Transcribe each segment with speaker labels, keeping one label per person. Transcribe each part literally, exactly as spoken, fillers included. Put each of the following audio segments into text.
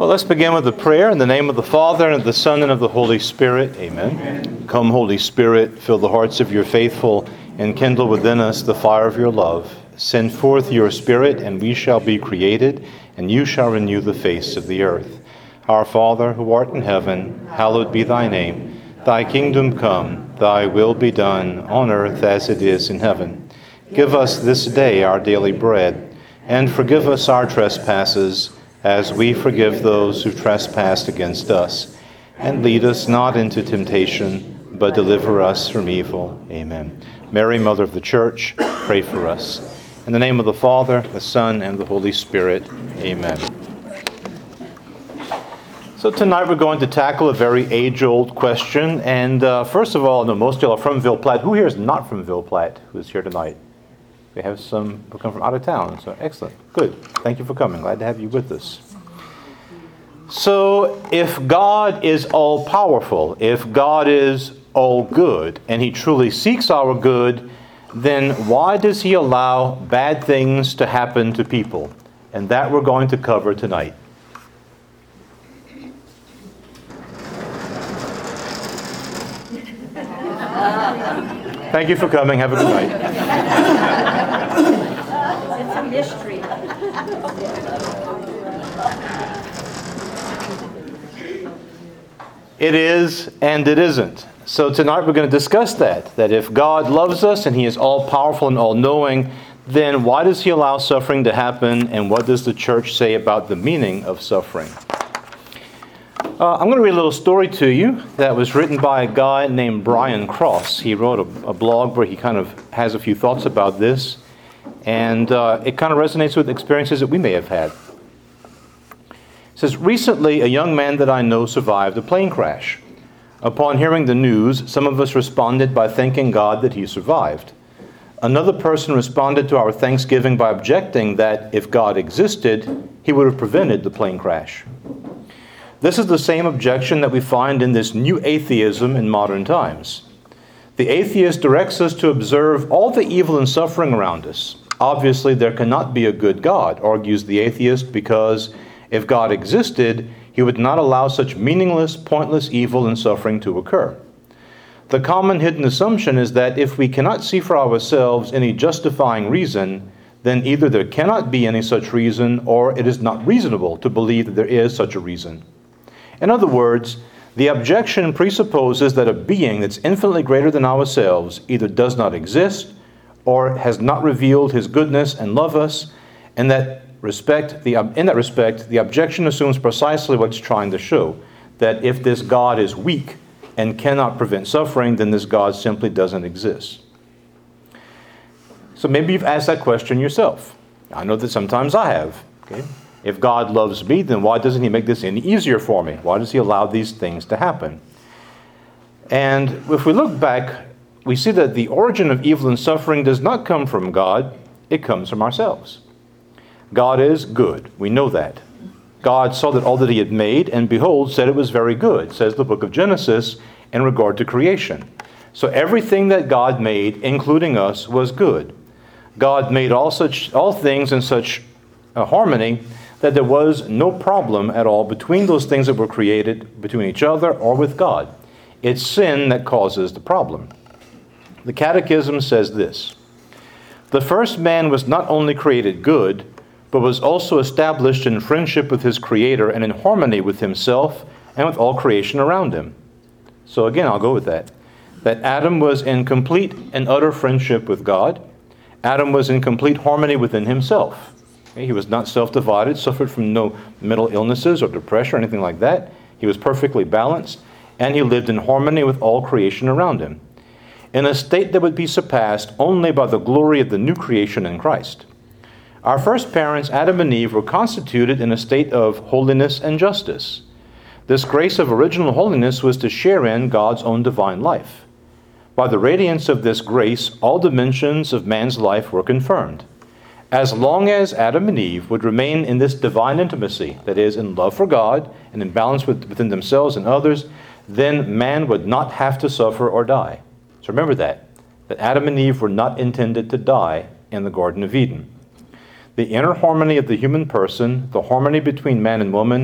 Speaker 1: Well, let's begin with a prayer in the name of the Father, and of the Son, and of the Holy Spirit. Amen. Amen. Come, Holy Spirit, fill the hearts of your faithful, and kindle within us the fire of your love. Send forth your Spirit, and we shall be created, and you shall renew the face of the earth. Our Father, who art in heaven, hallowed be thy name. Thy kingdom come, thy will be done, on earth as it is in heaven. Give us this day our daily bread, and forgive us our trespasses, as we forgive those who trespass against us. And lead us not into temptation, but deliver us from evil. Amen. Mary, Mother of the Church, pray for us. In the name of the Father, the Son, and the Holy Spirit. Amen. So tonight we're going to tackle a very age-old question. And uh, first of all, I know most of you are from Ville Platte. Who here is not from Ville Platte who's here tonight? We have some who come from out of town, so excellent. Good. Thank you for coming. Glad to have you with us. So, if God is all-powerful, if God is all-good, and He truly seeks our good, then why does He allow bad things to happen to people? And that we're going to cover tonight. Thank you for coming. Have a good night.
Speaker 2: It's a mystery.
Speaker 1: It is and it isn't. So tonight we're going to discuss that. That if God loves us and He is all-powerful and all-knowing, then why does He allow suffering to happen? And what does the church say about the meaning of suffering? Uh, I'm going to read a little story to you that was written by a guy named Brian Cross. He wrote a, a blog where he kind of has a few thoughts about this. And uh, it kind of resonates with experiences that we may have had. It says, recently a young man that I know survived a plane crash. Upon hearing the news, some of us responded by thanking God that he survived. Another person responded to our thanksgiving by objecting that if God existed, He would have prevented the plane crash. This is the same objection that we find in this new atheism in modern times. The atheist directs us to observe all the evil and suffering around us. Obviously, there cannot be a good God, argues the atheist, because if God existed, He would not allow such meaningless, pointless evil and suffering to occur. The common hidden assumption is that if we cannot see for ourselves any justifying reason, then either there cannot be any such reason, or it is not reasonable to believe that there is such a reason. In other words, the objection presupposes that a being that's infinitely greater than ourselves either does not exist or has not revealed His goodness and love us, and that respect, the, in that respect, the objection assumes precisely what it's trying to show, that if this God is weak and cannot prevent suffering, then this God simply doesn't exist. So maybe you've asked that question yourself. I know that sometimes I have. Okay? If God loves me, then why doesn't He make this any easier for me? Why does He allow these things to happen? And if we look back, we see that the origin of evil and suffering does not come from God, it comes from ourselves. God is good. We know that. God saw that all that He had made, and behold, said it was very good, says the book of Genesis in regard to creation. So everything that God made, including us, was good. God made all such all things in such a harmony that there was no problem at all between those things that were created, between each other or with God. It's sin that causes the problem. The Catechism says this: the first man was not only created good, but was also established in friendship with his Creator and in harmony with himself and with all creation around him. So again, I'll go with that. That Adam was in complete and utter friendship with God. Adam was in complete harmony within himself. He was not self-divided, suffered from no mental illnesses or depression or anything like that. He was perfectly balanced, and he lived in harmony with all creation around him, in a state that would be surpassed only by the glory of the new creation in Christ. Our first parents, Adam and Eve, were constituted in a state of holiness and justice. This grace of original holiness was to share in God's own divine life. By the radiance of this grace, all dimensions of man's life were confirmed. As long as Adam and Eve would remain in this divine intimacy, that is, in love for God and in balance with, within themselves and others, then man would not have to suffer or die. So remember that, that Adam and Eve were not intended to die in the Garden of Eden. The inner harmony of the human person, the harmony between man and woman,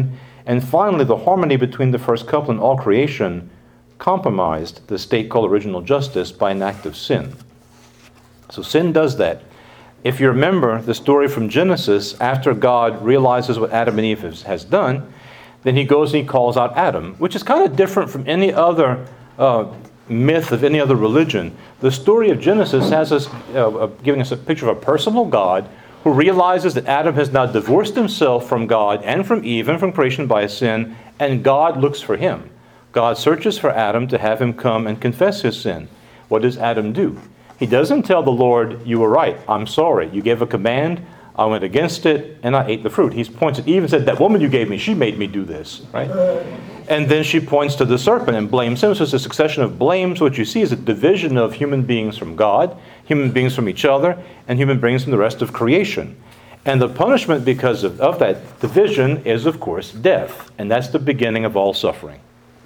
Speaker 1: And finally, the harmony between the first couple and all creation compromised the state called original justice by an act of sin. So sin does that. If you remember the story from Genesis, after God realizes what Adam and Eve has, has done, then he goes and he calls out Adam, which is kind of different from any other uh, myth of any other religion. The story of Genesis has us uh, uh, giving us a picture of a personal God who realizes that Adam has now divorced himself from God and from Eve and from creation by sin, and God looks for him. God searches for Adam to have him come and confess his sin. What does Adam do? He doesn't tell the Lord, you were right, I'm sorry. You gave a command, I went against it, and I ate the fruit. He points at Eve and said, that woman you gave me, she made me do this, right? And then she points to the serpent and blames him. So it's a succession of blames. What you see is a division of human beings from God, human beings from each other, and human beings from the rest of creation. And the punishment because of, of that division is, of course, death. And that's the beginning of all suffering.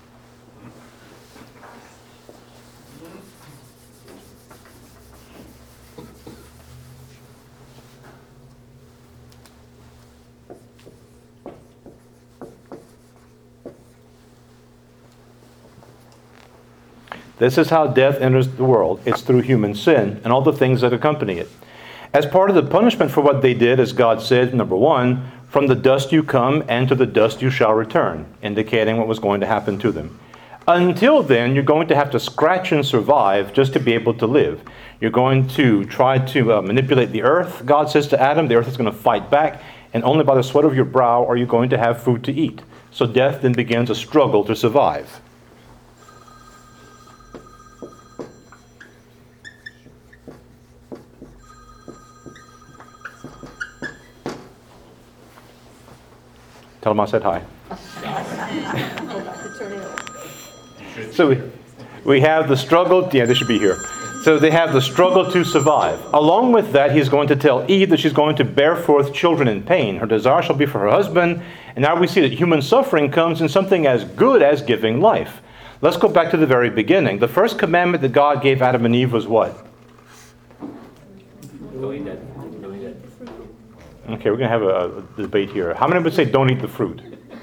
Speaker 1: This is how death enters the world. It's through human sin and all the things that accompany it. As part of the punishment for what they did, as God said, number one, from the dust you come and to the dust you shall return, indicating what was going to happen to them. Until then, you're going to have to scratch and survive just to be able to live. You're going to try to uh, manipulate the earth. God says to Adam, the earth is going to fight back, and only by the sweat of your brow are you going to have food to eat. So death then begins a struggle to survive. Tell them I said hi. So we, we have the struggle. Yeah, they should be here. So they have the struggle to survive. Along with that, he's going to tell Eve that she's going to bear forth children in pain. Her desire shall be for her husband. And now we see that human suffering comes in something as good as giving life. Let's go back to the very beginning. The first commandment that God gave Adam and Eve was what?
Speaker 3: Don't eat that. Don't eat that.
Speaker 1: Okay, we're going to have a, a debate here. How many would say don't eat the fruit?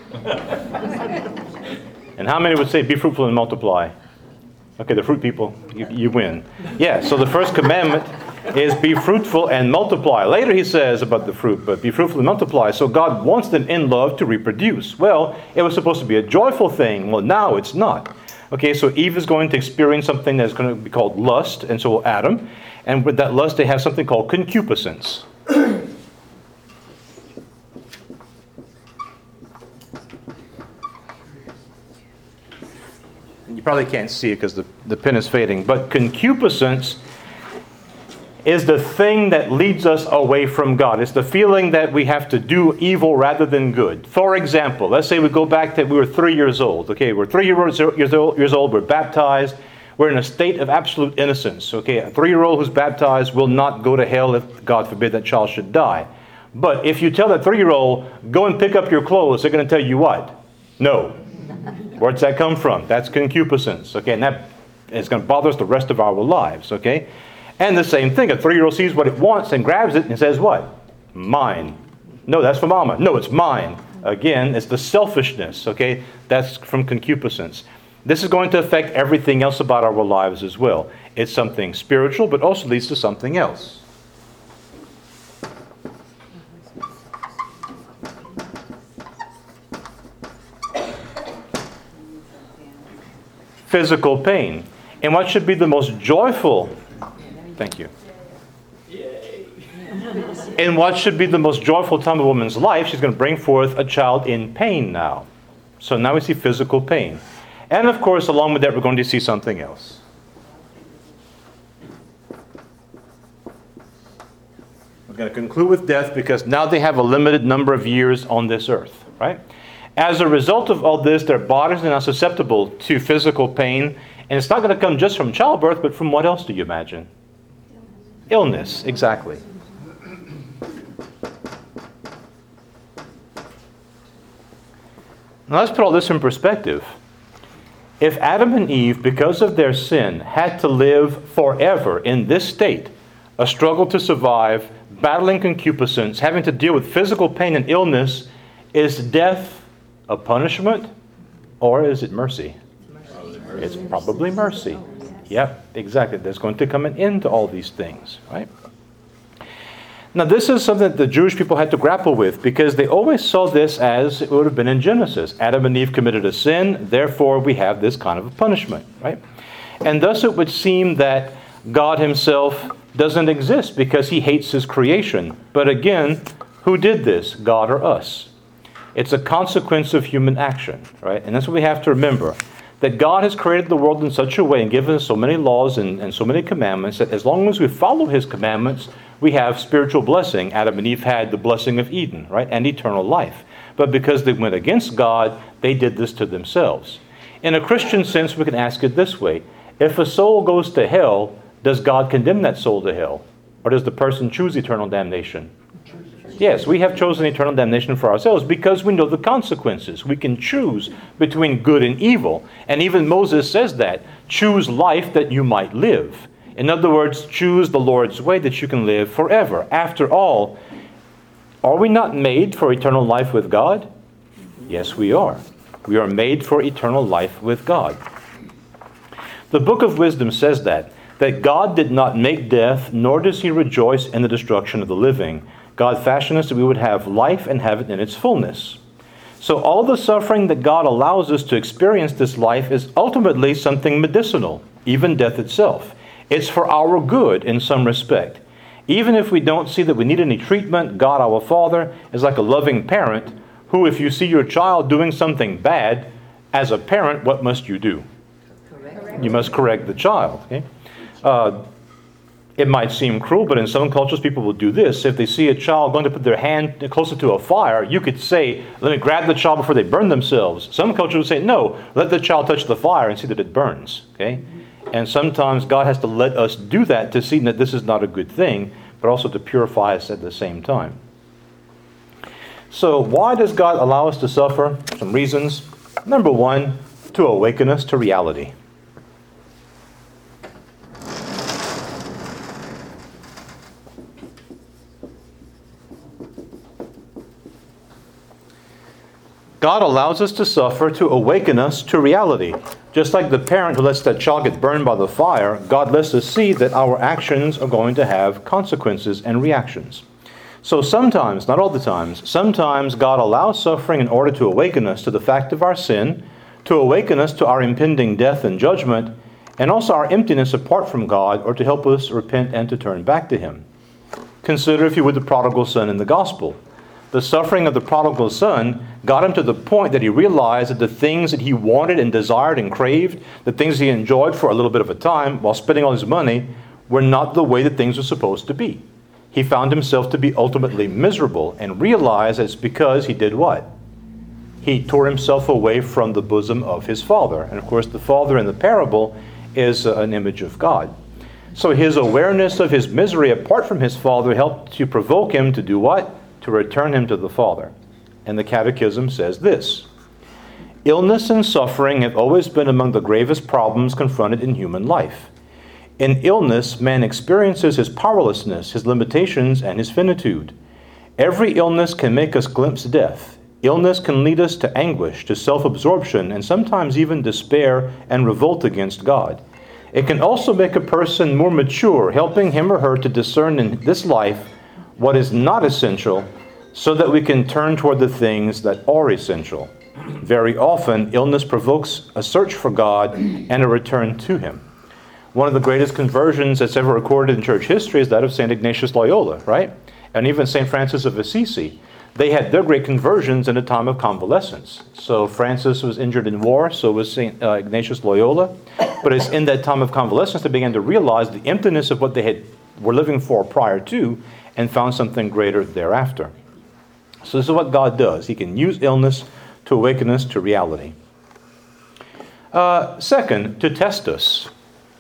Speaker 1: And how many would say be fruitful and multiply? Okay, the fruit people, you, you win. Yeah, so the first commandment is be fruitful and multiply. Later he says about the fruit, but be fruitful and multiply. So God wants them in love to reproduce. Well, it was supposed to be a joyful thing. Well, now it's not. Okay, so Eve is going to experience something that's going to be called lust, and so will Adam. And with that lust, they have something called concupiscence. You probably can't see it because the, the pen is fading. But concupiscence is the thing that leads us away from God. It's the feeling that we have to do evil rather than good. For example, let's say we go back to we were three years old. Okay, we're three years old, years old, we're baptized. We're in a state of absolute innocence. Okay, a three-year-old who's baptized will not go to hell if, God forbid, that child should die. But if you tell that three-year-old, go and pick up your clothes, they're going to tell you what? No. Where's that come from? That's concupiscence. Okay, and that is going to bother us the rest of our lives. Okay, and the same thing. A three-year-old sees what it wants and grabs it and says, "What? Mine." No, that's for Mama. No, it's mine. Again, it's the selfishness. Okay, that's from concupiscence. This is going to affect everything else about our lives as well. It's something spiritual, but also leads to something else. Physical pain. And what should be the most joyful, thank you. In what should be the most joyful time of a woman's life, she's going to bring forth a child in pain now. So now we see physical pain. And of course, along with that, we're going to see something else. We're going to conclude with death because now they have a limited number of years on this earth, right? As a result of all this, their bodies are now susceptible to physical pain. And it's not going to come just from childbirth, but from what else do you imagine? Illness, exactly. Now let's put all this in perspective. If Adam and Eve, because of their sin, had to live forever in this state, a struggle to survive, battling concupiscence, having to deal with physical pain and illness, is death a punishment, or is it mercy? It's probably mercy. Yep, exactly. There's going to come an end to all these things, right? Now, this is something that the Jewish people had to grapple with because they always saw this as it would have been in Genesis. Adam and Eve committed a sin, therefore we have this kind of a punishment, right? And thus it would seem that God himself doesn't exist because he hates his creation. But again, who did this, God or us? It's a consequence of human action, right? And that's what we have to remember. That God has created the world in such a way and given us so many laws and, and so many commandments that as long as we follow his commandments, we have spiritual blessing. Adam and Eve had the blessing of Eden, right? And eternal life. But because they went against God, they did this to themselves. In a Christian sense, we can ask it this way. If a soul goes to hell, does God condemn that soul to hell? Or does the person choose eternal damnation? Yes, we have chosen eternal damnation for ourselves because we know the consequences. We can choose between good and evil. And even Moses says that. Choose life that you might live. In other words, choose the Lord's way that you can live forever. After all, are we not made for eternal life with God? Yes, we are. We are made for eternal life with God. The Book of Wisdom says that, that God did not make death, nor does he rejoice in the destruction of the living. God fashioned us that we would have life and have it in its fullness. So all the suffering that God allows us to experience this life is ultimately something medicinal, even death itself. It's for our good in some respect. Even if we don't see that we need any treatment, God our Father is like a loving parent who, if you see your child doing something bad, as a parent, what must you do? Correct. You must correct the child. Okay? Uh, It might seem cruel, but in some cultures, people will do this. If they see a child going to put their hand closer to a fire, you could say, let me grab the child before they burn themselves. Some cultures would say, no, let the child touch the fire and see that it burns. Okay? And sometimes God has to let us do that to see that this is not a good thing, but also to purify us at the same time. So why does God allow us to suffer? Some reasons. Number one, to awaken us to reality. God allows us to suffer to awaken us to reality. Just like the parent who lets that child get burned by the fire, God lets us see that our actions are going to have consequences and reactions. So sometimes, not all the times, sometimes God allows suffering in order to awaken us to the fact of our sin, to awaken us to our impending death and judgment, and also our emptiness apart from God, or to help us repent and to turn back to him. Consider, if you would, the prodigal son in the gospel. The suffering of the prodigal son got him to the point that he realized that the things that he wanted and desired and craved, the things he enjoyed for a little bit of a time while spending all his money, were not the way that things were supposed to be. He found himself to be ultimately miserable and realized it's because he did what? He tore himself away from the bosom of his father. And of course, the father in the parable is an image of God. So his awareness of his misery apart from his father helped to provoke him to do what? To return him to the Father. And the Catechism says this: illness and suffering have always been among the gravest problems confronted in human life. In illness, man experiences his powerlessness, his limitations, and his finitude. Every illness can make us glimpse death. Illness can lead us to anguish, to self-absorption, and sometimes even despair and revolt against God. It can also make a person more mature, helping him or her to discern in this life what is not essential, so that we can turn toward the things that are essential. Very often, illness provokes a search for God and a return to him. One of the greatest conversions that's ever recorded in church history is that of Saint Ignatius Loyola, right? And even Saint Francis of Assisi. They had their great conversions in a time of convalescence. So Francis was injured in war, so was Saint Uh, Ignatius Loyola. But it's in that time of convalescence they began to realize the emptiness of what they had were living for prior to, and found something greater thereafter. So this is what God does. He can use illness to awaken us to reality. Uh, second, to test us.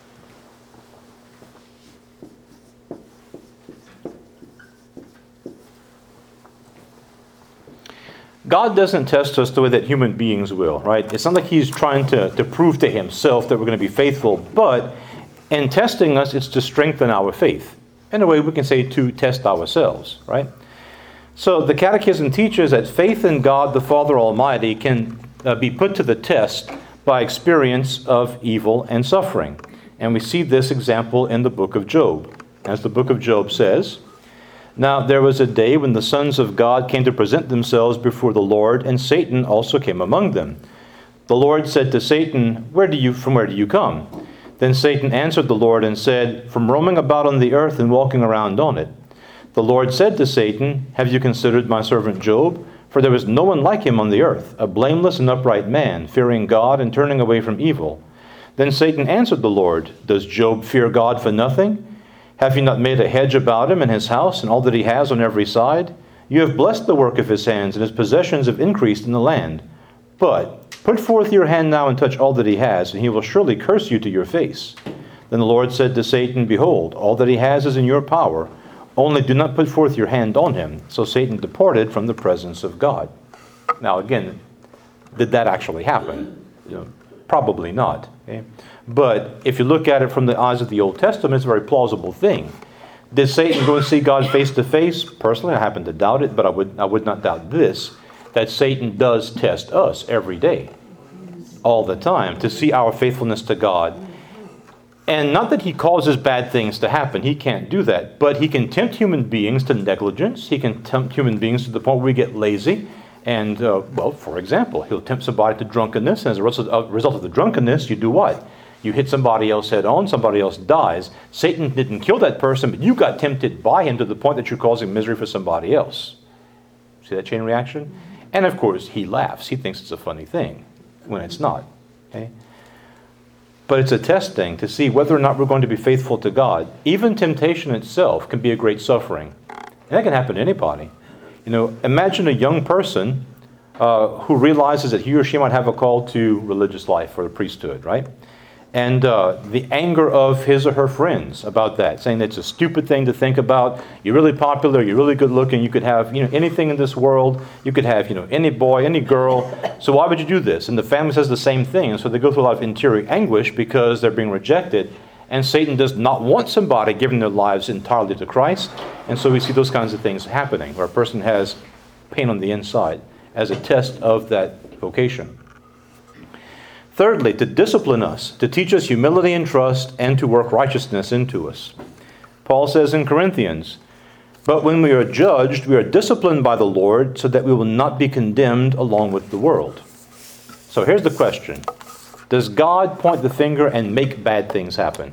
Speaker 1: God doesn't test us the way that human beings will, right? It's not like he's trying to, to prove to himself that we're going to be faithful, but in testing us, it's to strengthen our faith. In a way, we can say to test ourselves, right? So the Catechism teaches that faith in God the Father Almighty can uh, be put to the test by experience of evil and suffering. And we see this example in the book of Job. As the book of Job says, "Now there was a day when the sons of God came to present themselves before the Lord, and Satan also came among them. The Lord said to Satan, Where do you, from where do you come? Then Satan answered the Lord and said, From roaming about on the earth and walking around on it. The Lord said to Satan, Have you considered my servant Job? For there is no one like him on the earth, a blameless and upright man, fearing God and turning away from evil. Then Satan answered the Lord, Does Job fear God for nothing? Have you not made a hedge about him and his house and all that he has on every side? You have blessed the work of his hands, and his possessions have increased in the land. But put forth your hand now and touch all that he has, and he will surely curse you to your face. Then the Lord said to Satan, Behold, all that he has is in your power. Only do not put forth your hand on him. So Satan departed from the presence of God." Now again, did that actually happen? You know, probably not. Okay? But if you look at it from the eyes of the Old Testament, it's a very plausible thing. Did Satan go and see God face to face? Personally, I happen to doubt it, but I would I would not doubt this, that Satan does test us every day, all the time, to see our faithfulness to God. And not that he causes bad things to happen. He can't do that. But he can tempt human beings to negligence. He can tempt human beings to the point where we get lazy. And, uh, well, for example, he'll tempt somebody to drunkenness. And as a result of, a result of the drunkenness, you do what? You hit somebody else head on, somebody else dies. Satan didn't kill that person, but you got tempted by him to the point that you're causing misery for somebody else. See that chain reaction? And of course, he laughs. He thinks it's a funny thing when it's not. Okay? But it's a testing to see whether or not we're going to be faithful to God. Even temptation itself can be a great suffering. And that can happen to anybody. You know, imagine a young person uh, who realizes that he or she might have a call to religious life or the priesthood, right? And uh, the anger of his or her friends about that, saying that it's a stupid thing to think about. You're really popular. You're really good looking. You could have, you know, anything in this world. You could have, you know, any boy, any girl. So why would you do this? And the family says the same thing. And so they go through a lot of interior anguish because they're being rejected. And Satan does not want somebody giving their lives entirely to Christ. And so we see those kinds of things happening, where a person has pain on the inside as a test of that vocation. Thirdly, to discipline us, to teach us humility and trust, and to work righteousness into us. Paul says in Corinthians, "But when we are judged, we are disciplined by the Lord, so that we will not be condemned along with the world." So here's the question. Does God point the finger and make bad things happen?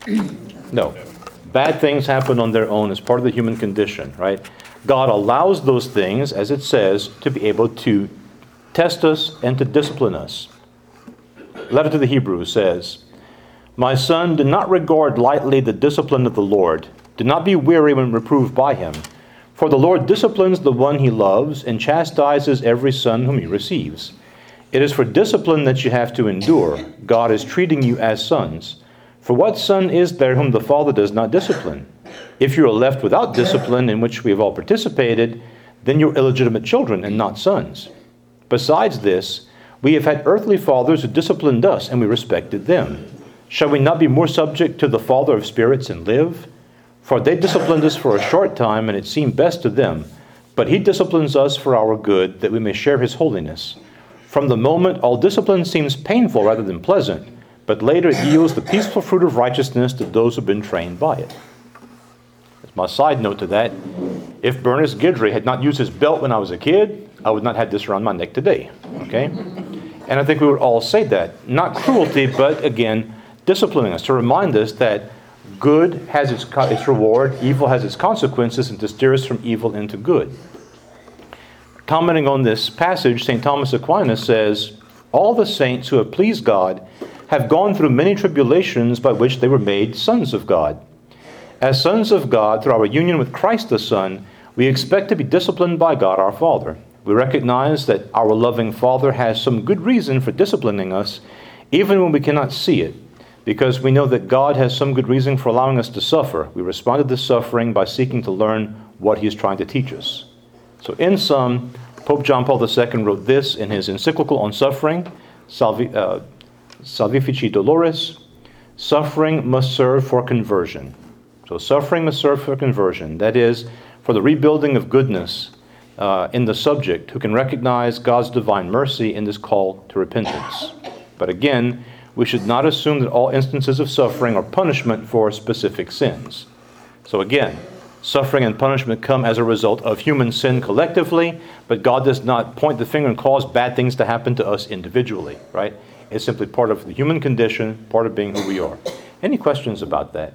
Speaker 1: No. Bad things happen on their own as part of the human condition, right? God allows those things, as it says, to be able to test us and to discipline us. Letter to the Hebrews says, "My son, do not regard lightly the discipline of the Lord. Do not be weary when reproved by him. For the Lord disciplines the one he loves and chastises every son whom he receives. It is for discipline that you have to endure. God is treating you as sons. For what son is there whom the Father does not discipline? If you are left without discipline, in which we have all participated, then you're illegitimate children and not sons. Besides this, we have had earthly fathers who disciplined us, and we respected them. Shall we not be more subject to the Father of spirits and live? For they disciplined us for a short time, and it seemed best to them. But he disciplines us for our good, that we may share his holiness. From the moment, all discipline seems painful rather than pleasant, but later it yields the peaceful fruit of righteousness to those who have been trained by it." As my side note to that, if Bernice Guidry had not used his belt when I was a kid, I would not have this around my neck today. Okay? And I think we would all say that. Not cruelty, but again, disciplining us to remind us that good has its, its reward, evil has its consequences, and to steer us from evil into good. Commenting on this passage, Saint Thomas Aquinas says, "All the saints who have pleased God have gone through many tribulations by which they were made sons of God. As sons of God, through our union with Christ the Son, we expect to be disciplined by God our Father. We recognize that our loving Father has some good reason for disciplining us, even when we cannot see it. Because we know that God has some good reason for allowing us to suffer, we respond to this suffering by seeking to learn what he is trying to teach us." So in sum, Pope John Paul the Second wrote this in his encyclical on suffering, Salvi, uh, Salvifici Doloris: "Suffering must serve for conversion." So suffering must serve for conversion, that is, for the rebuilding of goodness, uh, in the subject who can recognize God's divine mercy in this call to repentance. But again, we should not assume that all instances of suffering are punishment for specific sins. So again, suffering and punishment come as a result of human sin collectively, but God does not point the finger and cause bad things to happen to us individually, right? It's simply part of the human condition, part of being who we are. Any questions about that?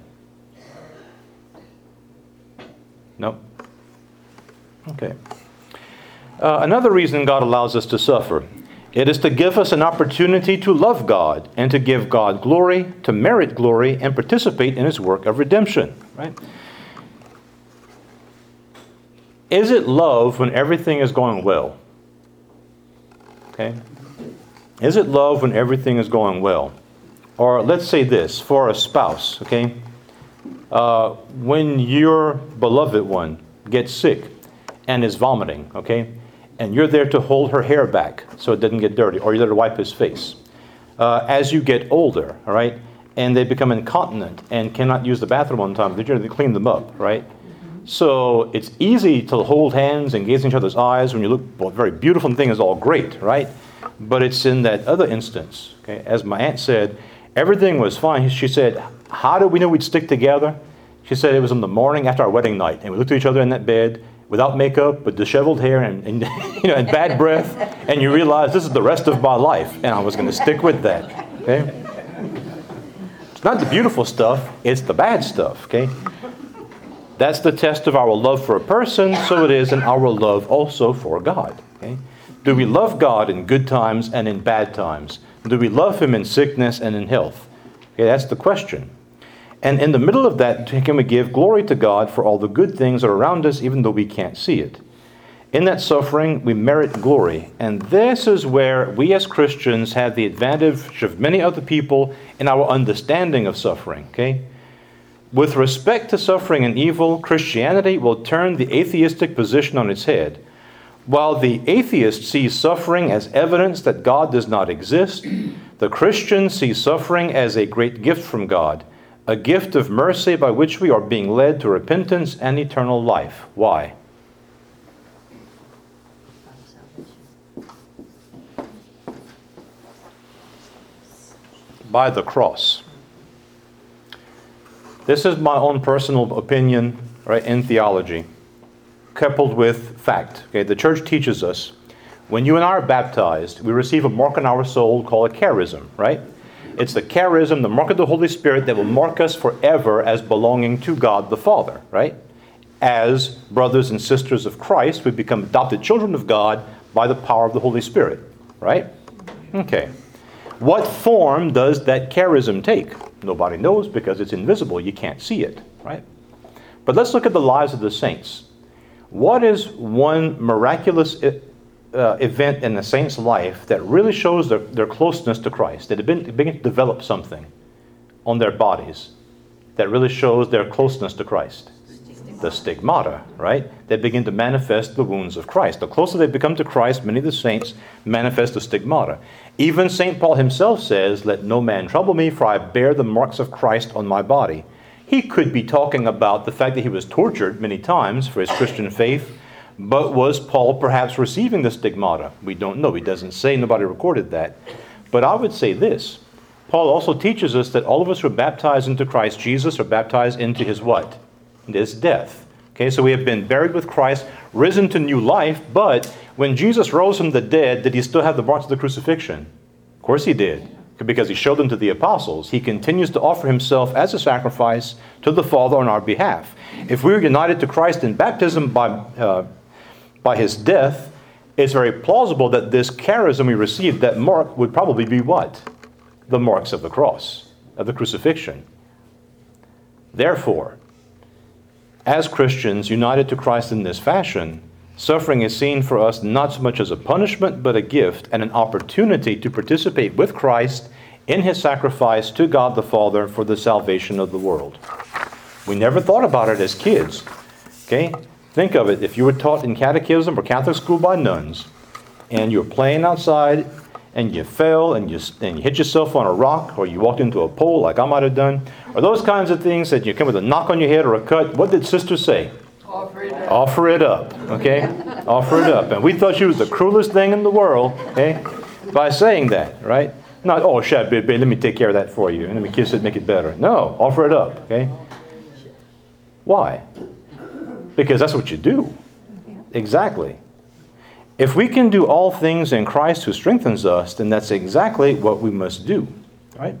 Speaker 1: No? Okay. Uh, another reason God allows us to suffer, it is to give us an opportunity to love God and to give God glory, to merit glory, and participate in His work of redemption, right? Is it love when everything is going well? Okay. Is it love when everything is going well? Or let's say this, for a spouse, okay? Uh, when your beloved one gets sick and is vomiting, okay? And you're there to hold her hair back so it doesn't get dirty, or you're there to wipe his face. Uh, as you get older, all right, and they become incontinent and cannot use the bathroom on time, they generally clean them up, right? So it's easy to hold hands and gaze in each other's eyes when you look, well, very beautiful and thing is all great, right? But it's in that other instance, okay? As my aunt said, everything was fine. She said, how did we know we'd stick together? She said it was in the morning after our wedding night, and we looked at each other in that bed without makeup, with disheveled hair and, and you know, and bad breath, and you realize this is the rest of my life, and I was going to stick with that. Okay? It's not the beautiful stuff; it's the bad stuff. Okay? That's the test of our love for a person, so it is in our love also for God. Okay? Do we love God in good times and in bad times? Do we love Him in sickness and in health? Okay, that's the question. And in the middle of that, can we give glory to God for all the good things that are around us, even though we can't see it? In that suffering, we merit glory. And this is where we as Christians have the advantage of many other people in our understanding of suffering. Okay? With respect to suffering and evil, Christianity will turn the atheistic position on its head. While the atheist sees suffering as evidence that God does not exist, the Christian sees suffering as a great gift from God, a gift of mercy by which we are being led to repentance and eternal life. Why? By the cross. This is my own personal opinion, right, in theology, coupled with fact. Okay, the church teaches us when you and I are baptized, we receive a mark on our soul called a charism, right? It's the charism, the mark of the Holy Spirit that will mark us forever as belonging to God the Father, right? As brothers and sisters of Christ, we become adopted children of God by the power of the Holy Spirit, right? Okay. What form does that charism take? Nobody knows because it's invisible. You can't see it, right? But let's look at the lives of the saints. What is one miraculous uh, event in the saint's life that really shows their, their closeness to Christ? That they begin to develop something on their bodies that really shows their closeness to Christ. The stigmata, right? They begin to manifest the wounds of Christ. The closer they become to Christ, many of the saints manifest the stigmata. Even Saint Paul himself says, "Let no man trouble me, for I bear the marks of Christ on my body." He could be talking about the fact that he was tortured many times for his Christian faith, but was Paul perhaps receiving the stigmata? We don't know. He doesn't say. Nobody recorded that. But I would say this. Paul also teaches us that all of us who are baptized into Christ Jesus are baptized into his what? His death. Okay, so we have been buried with Christ, risen to new life, but when Jesus rose from the dead, did he still have the marks of the crucifixion? Of course he did, because he showed them to the apostles. He continues to offer himself as a sacrifice to the Father on our behalf. If we are united to Christ in baptism by, uh, by his death, it's very plausible that this charism we received, that mark, would probably be what? The marks of the cross, of the crucifixion. Therefore, as Christians united to Christ in this fashion, suffering is seen for us not so much as a punishment, but a gift and an opportunity to participate with Christ in his sacrifice to God the Father for the salvation of the world. We never thought about it as kids. Okay? Think of it. If you were taught in catechism or Catholic school by nuns, and you're playing outside, and you fell, and you, and you hit yourself on a rock, or you walked into a pole like I might have done, or those kinds of things that you come with a knock on your head or a cut, what did sister say?
Speaker 3: Offer it up.
Speaker 1: Offer it up, okay? Offer it up. And we thought she was the cruelest thing in the world, okay? By saying that, right? Not, oh, shut baby, let me take care of that for you. And let me kiss it, make it better. No, offer it up, okay? Why? Because that's what you do. Exactly. If we can do all things in Christ who strengthens us, then that's exactly what we must do, right?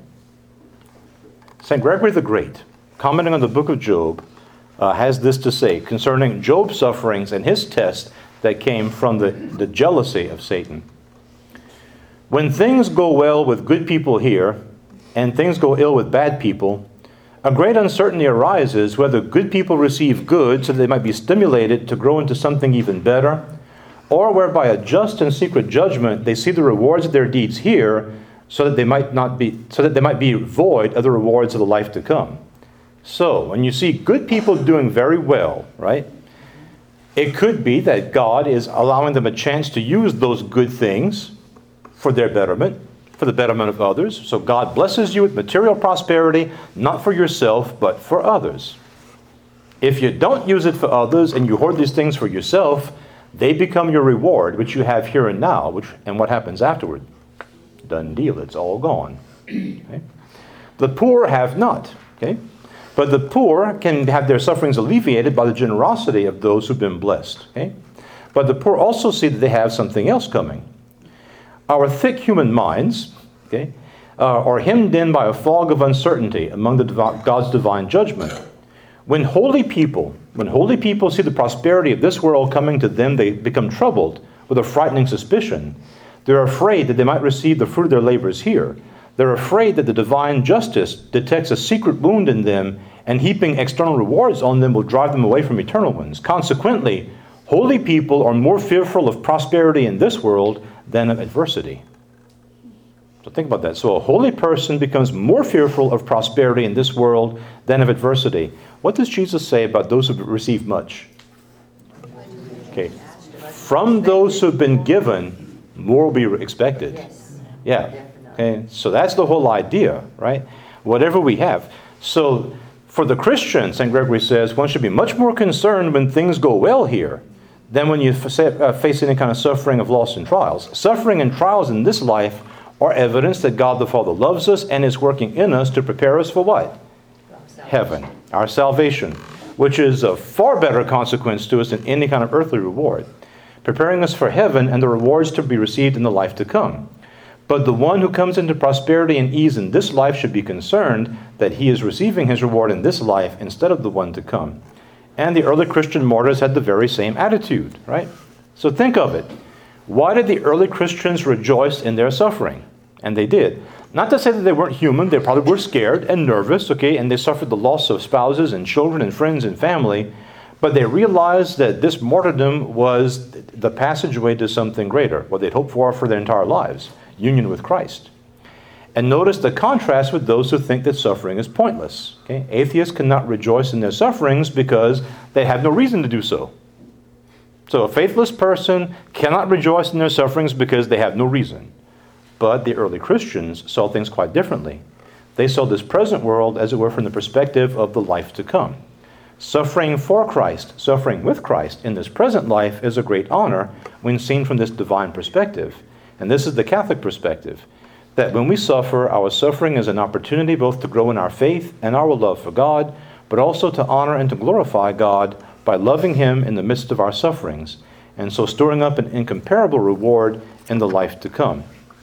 Speaker 1: Saint Gregory the Great, commenting on the book of Job, uh, has this to say concerning Job's sufferings and his test that came from the, the jealousy of Satan. When things go well with good people here, and things go ill with bad people, a great uncertainty arises whether good people receive good so that they might be stimulated to grow into something even better, or whereby a just and secret judgment they see the rewards of their deeds here, so that they might not be so that they might be void of the rewards of the life to come. So, when you see good people doing very well, right, it could be that God is allowing them a chance to use those good things for their betterment, for the betterment of others. So God blesses you with material prosperity, not for yourself, but for others. If you don't use it for others and you hoard these things for yourself, they become your reward, which you have here and now, which and what happens afterward? Done deal, it's all gone. Okay? The poor have not, okay? But the poor can have their sufferings alleviated by the generosity of those who've been blessed, okay? But the poor also see that they have something else coming. Our thick human minds, okay, uh, are hemmed in by a fog of uncertainty among the divi- God's divine judgment. When holy people, when holy people see the prosperity of this world coming to them, they become troubled with a frightening suspicion. They're afraid that they might receive the fruit of their labors here. They're afraid that the divine justice detects a secret wound in them, and heaping external rewards on them will drive them away from eternal ones. Consequently, holy people are more fearful of prosperity in this world than of adversity. So think about that. So a holy person becomes more fearful of prosperity in this world than of adversity. What does Jesus say about those who receive much? Okay. From those who have been given, more will be expected. Yeah. Okay. So that's the whole idea, right? Whatever we have. So for the Christian, Saint Gregory says, one should be much more concerned when things go well here than when you face any kind of suffering of loss and trials. Suffering and trials in this life are evidence that God the Father loves us and is working in us to prepare us for what? Heaven, our salvation, which is of far better consequence to us than any kind of earthly reward, preparing us for heaven and the rewards to be received in the life to come. But the one who comes into prosperity and ease in this life should be concerned that he is receiving his reward in this life instead of the one to come. And the early Christian martyrs had the very same attitude, right? So think of it. Why did the early Christians rejoice in their suffering? And they did. Not to say that they weren't human. They probably were scared and nervous, okay? And they suffered the loss of spouses and children and friends and family. But they realized that this martyrdom was the passageway to something greater, what they'd hoped for for their entire lives, union with Christ. And notice the contrast with those who think that suffering is pointless. Okay? Atheists cannot rejoice in their sufferings because they have no reason to do so. So a faithless person cannot rejoice in their sufferings because they have no reason. But the early Christians saw things quite differently. They saw this present world, as it were, from the perspective of the life to come. Suffering for Christ, suffering with Christ in this present life is a great honor when seen from this divine perspective. And this is the Catholic perspective, that when we suffer, our suffering is an opportunity both to grow in our faith and our love for God, but also to honor and to glorify God by loving Him in the midst of our sufferings, and so storing up an incomparable reward in the life to come.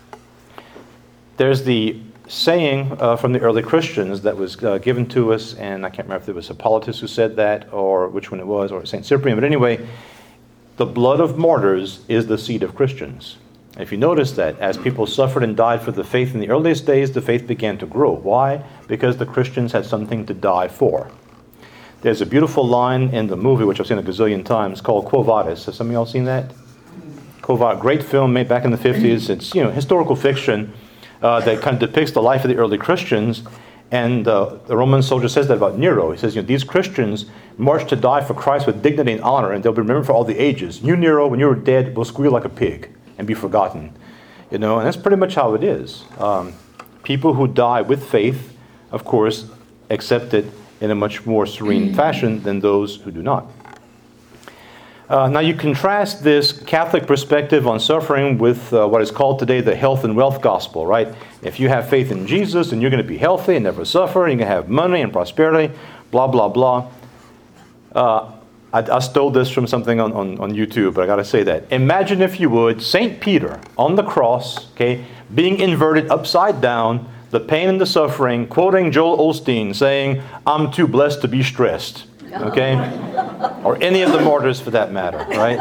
Speaker 1: There's the saying uh, from the early Christians that was uh, given to us, and I can't remember if it was Hippolytus who said that, or which one it was, or Saint Cyprian, but anyway, the blood of martyrs is the seed of Christians. If you notice that, as people suffered and died for the faith in the earliest days, the faith began to grow. Why? Because the Christians had something to die for. There's a beautiful line in the movie, which I've seen a gazillion times, called Quo Vadis. Have some of y'all seen that? Quo Vadis, great film made back in the fifties. It's, you know, historical fiction uh, that kind of depicts the life of the early Christians. And uh, the Roman soldier says that about Nero. He says, you know, these Christians marched to die for Christ with dignity and honor, and they'll be remembered for all the ages. You, Nero, when you were dead, will squeal like a pig and be forgotten. You know, and that's pretty much how it is. Um, people who die with faith, of course, accept it in a much more serene fashion than those who do not. Uh, now you contrast this Catholic perspective on suffering with uh, what is called today the health and wealth gospel, right? If you have faith in Jesus, then you're going to be healthy and never suffer, and you're going to have money and prosperity, blah, blah, blah. Uh, I, I stole this from something on, on, on YouTube, but I got to say that. Imagine, if you would, Saint Peter on the cross, okay, being inverted upside down, the pain and the suffering, quoting Joel Osteen, saying, "I'm too blessed to be stressed." Okay? Or any of the martyrs for that matter, right?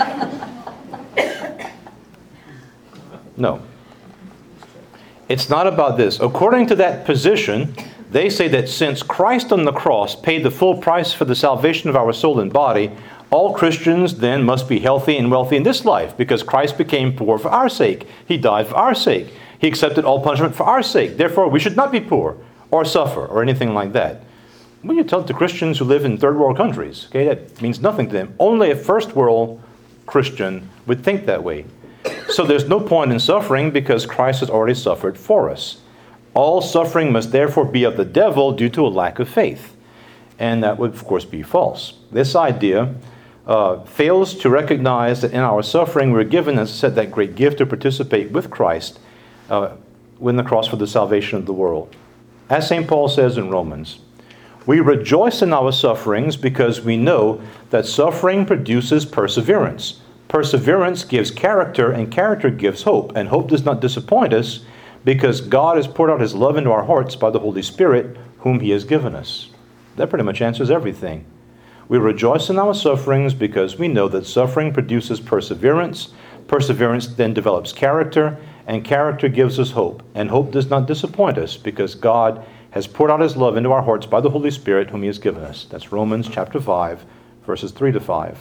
Speaker 1: No. It's not about this. According to that position, they say that since Christ on the cross paid the full price for the salvation of our soul and body, all Christians then must be healthy and wealthy in this life because Christ became poor for our sake. He died for our sake. He accepted all punishment for our sake. Therefore, we should not be poor or suffer or anything like that. When you tell it to Christians who live in third world countries, okay, that means nothing to them. Only a first world Christian would think that way. So there's no point in suffering because Christ has already suffered for us. All suffering must therefore be of the devil due to a lack of faith. And that would, of course, be false. This idea uh, fails to recognize that in our suffering we're given, as I said, that great gift to participate with Christ uh, in the cross for the salvation of the world. As Saint Paul says in Romans, we rejoice in our sufferings because we know that suffering produces perseverance. Perseverance gives character, and character gives hope. And hope does not disappoint us because God has poured out His love into our hearts by the Holy Spirit, whom He has given us. That pretty much answers everything. We rejoice in our sufferings because we know that suffering produces perseverance. Perseverance then develops character, and character gives us hope. And hope does not disappoint us because God has poured out His love into our hearts by the Holy Spirit whom He has given us. That's Romans chapter five, verses three to five.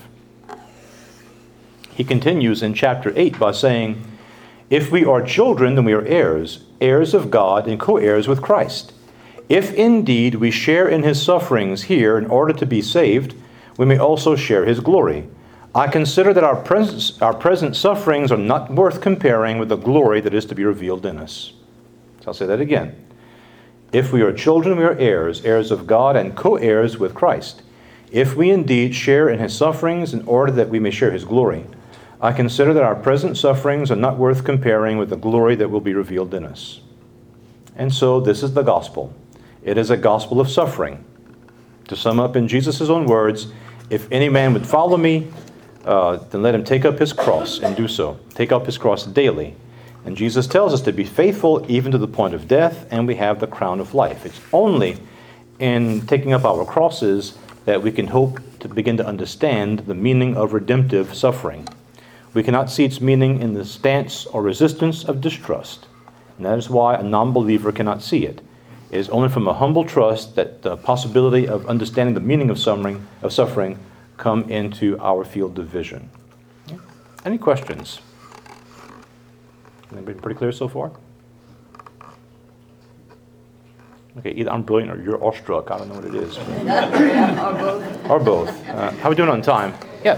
Speaker 1: He continues in chapter eight by saying, if we are children, then we are heirs, heirs of God and co-heirs with Christ. If indeed we share in His sufferings here in order to be saved, we may also share His glory. I consider that our present, our present sufferings are not worth comparing with the glory that is to be revealed in us. So I'll say that again. If we are children, we are heirs, heirs of God and co-heirs with Christ. If we indeed share in His sufferings in order that we may share His glory, I consider that our present sufferings are not worth comparing with the glory that will be revealed in us. And so this is the gospel. It is a gospel of suffering. To sum up in Jesus' own words, if any man would follow me, uh, then let him take up his cross and do so. Take up his cross daily. And Jesus tells us to be faithful even to the point of death, and we have the crown of life. It's only in taking up our crosses that we can hope to begin to understand the meaning of redemptive suffering. We cannot see its meaning in the stance or resistance of distrust. And that is why a non-believer cannot see it. It is only from a humble trust that the possibility of understanding the meaning of suffering, of suffering come into our field of vision. Any questions? Anybody pretty clear so far? Okay, either I'm brilliant or you're awestruck. I don't know what it is.
Speaker 2: Or both.
Speaker 1: Or both. Uh, how are we doing on time? Yeah.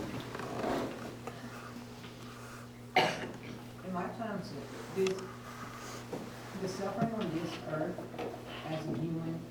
Speaker 3: In my time, did the suffering on this earth as a human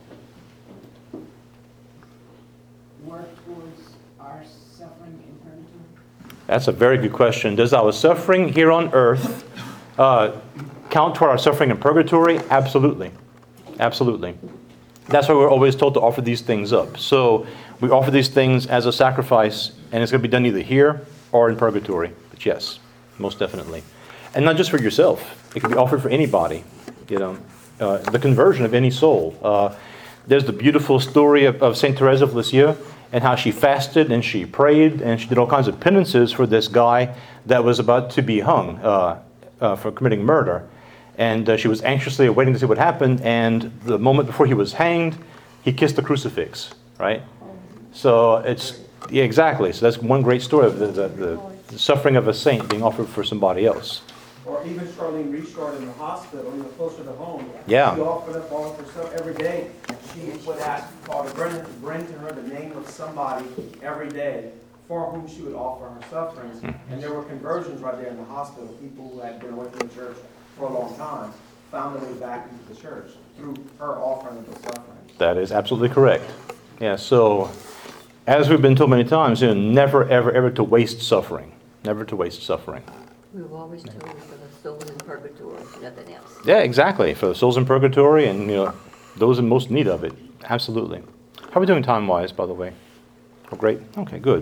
Speaker 3: work towards our suffering in purgatory?
Speaker 1: That's a very good question. Does our suffering here on earth uh, count toward our suffering in purgatory? Absolutely. Absolutely. That's why we're always told to offer these things up. So we offer these things as a sacrifice, and it's going to be done either here or in purgatory. But yes, most definitely. And not just for yourself. It can be offered for anybody. You know, uh, the conversion of any soul. Uh, there's the beautiful story of, of Saint Therese of Lisieux, and how she fasted and she prayed and she did all kinds of penances for this guy that was about to be hung uh, uh, for committing murder. And uh, she was anxiously awaiting to see what happened, and the moment before he was hanged, he kissed the crucifix, right? So it's, yeah, exactly. So that's one great story of the, the, the, the suffering of a saint being offered for somebody else.
Speaker 4: Or even Charlene Richard in the hospital, you know, closer to home.
Speaker 1: Yeah.
Speaker 4: She offered up all of herself every day. She would ask Father Brennan to bring to her the name of somebody every day for whom she would offer her sufferings. Mm-hmm. And there were conversions right there in the hospital. People who had been away from the church for a long time found their way back into the church through her offering of the sufferings.
Speaker 1: That is absolutely correct. Yeah, so As we've been told many times, you know, never, ever, ever to waste suffering. Never to waste suffering.
Speaker 2: We were always told for the souls in purgatory, nothing else.
Speaker 1: Yeah, exactly. For the souls in purgatory and, you know, those in most need of it. Absolutely. How are we doing time-wise, by the way? Oh, great. Okay, good.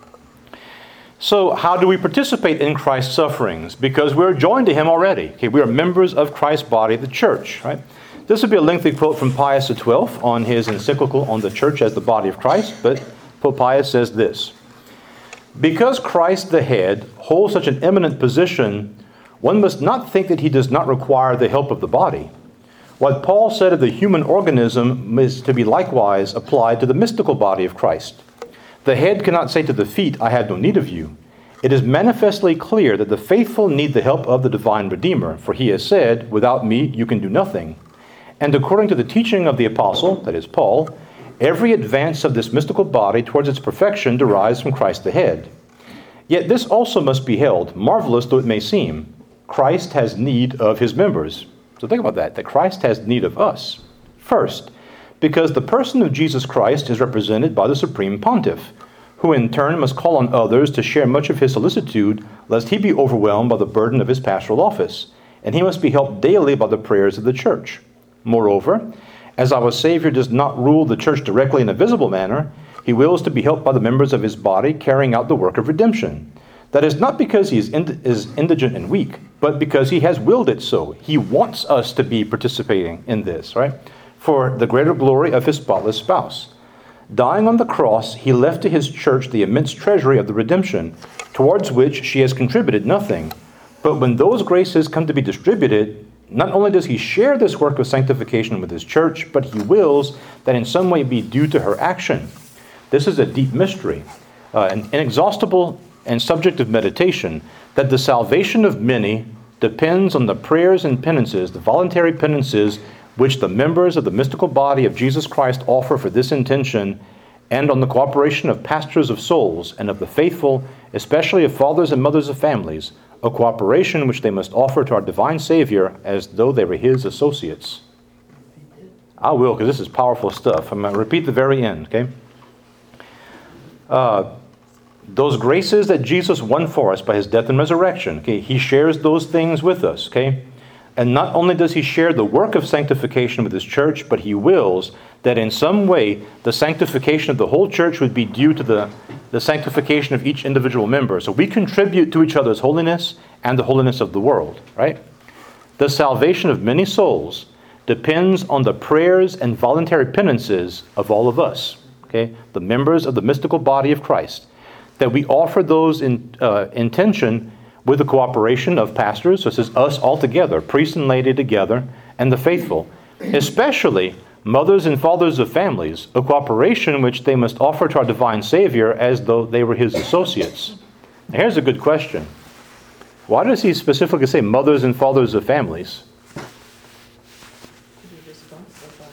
Speaker 1: So how do we participate in Christ's sufferings? Because we're joined to him already. Okay, we are members of Christ's body, the church, right? This would be a lengthy quote from Pius the twelfth on his encyclical on the church as the body of Christ, but Pope Pius says this: because Christ the head holds such an eminent position, one must not think that he does not require the help of the body. What Paul said of the human organism is to be likewise applied to the mystical body of Christ. The head cannot say to the feet, I have no need of you. It is manifestly clear that the faithful need the help of the divine Redeemer, for he has said, without me you can do nothing. And according to the teaching of the apostle, that is Paul, every advance of this mystical body towards its perfection derives from Christ the head. Yet this also must be held, marvelous though it may seem. Christ has need of his members. So think about that, that Christ has need of us. First, because the person of Jesus Christ is represented by the Supreme Pontiff, who in turn must call on others to share much of his solicitude, lest he be overwhelmed by the burden of his pastoral office, and he must be helped daily by the prayers of the church. Moreover, as our Savior does not rule the church directly in a visible manner, he wills to be helped by the members of his body carrying out the work of redemption. That is not because he is, ind- is indigent and weak, but because he has willed it so. He wants us to be participating in this, right? For the greater glory of his spotless spouse. Dying on the cross, he left to his church the immense treasury of the redemption, towards which she has contributed nothing. But when those graces come to be distributed, not only does he share this work of sanctification with his church, but he wills that in some way be due to her action. This is a deep mystery, uh, an inexhaustible and subject of meditation, that the salvation of many depends on the prayers and penances, the voluntary penances, which the members of the mystical body of Jesus Christ offer for this intention, and on the cooperation of pastors of souls and of the faithful, especially of fathers and mothers of families, a cooperation which they must offer to our divine Savior as though they were his associates. I will, because this is powerful stuff. I'm going to repeat the very end, okay? Uh, those graces that Jesus won for us by his death and resurrection, okay, he shares those things with us, okay? And not only does he share the work of sanctification with his church, but he wills that in some way the sanctification of the whole church would be due to the, the sanctification of each individual member. So we contribute to each other's holiness and the holiness of the world, right? The salvation of many souls depends on the prayers and voluntary penances of all of us, okay? The members of the mystical body of Christ. That we offer those in uh, intention with the cooperation of pastors, so this is us all together, priests and laity together, and the faithful, especially mothers and fathers of families, a cooperation which they must offer to our divine Savior as though they were his associates. Now, here's a good question. Why does he specifically say mothers and fathers of families?
Speaker 2: To be responsible for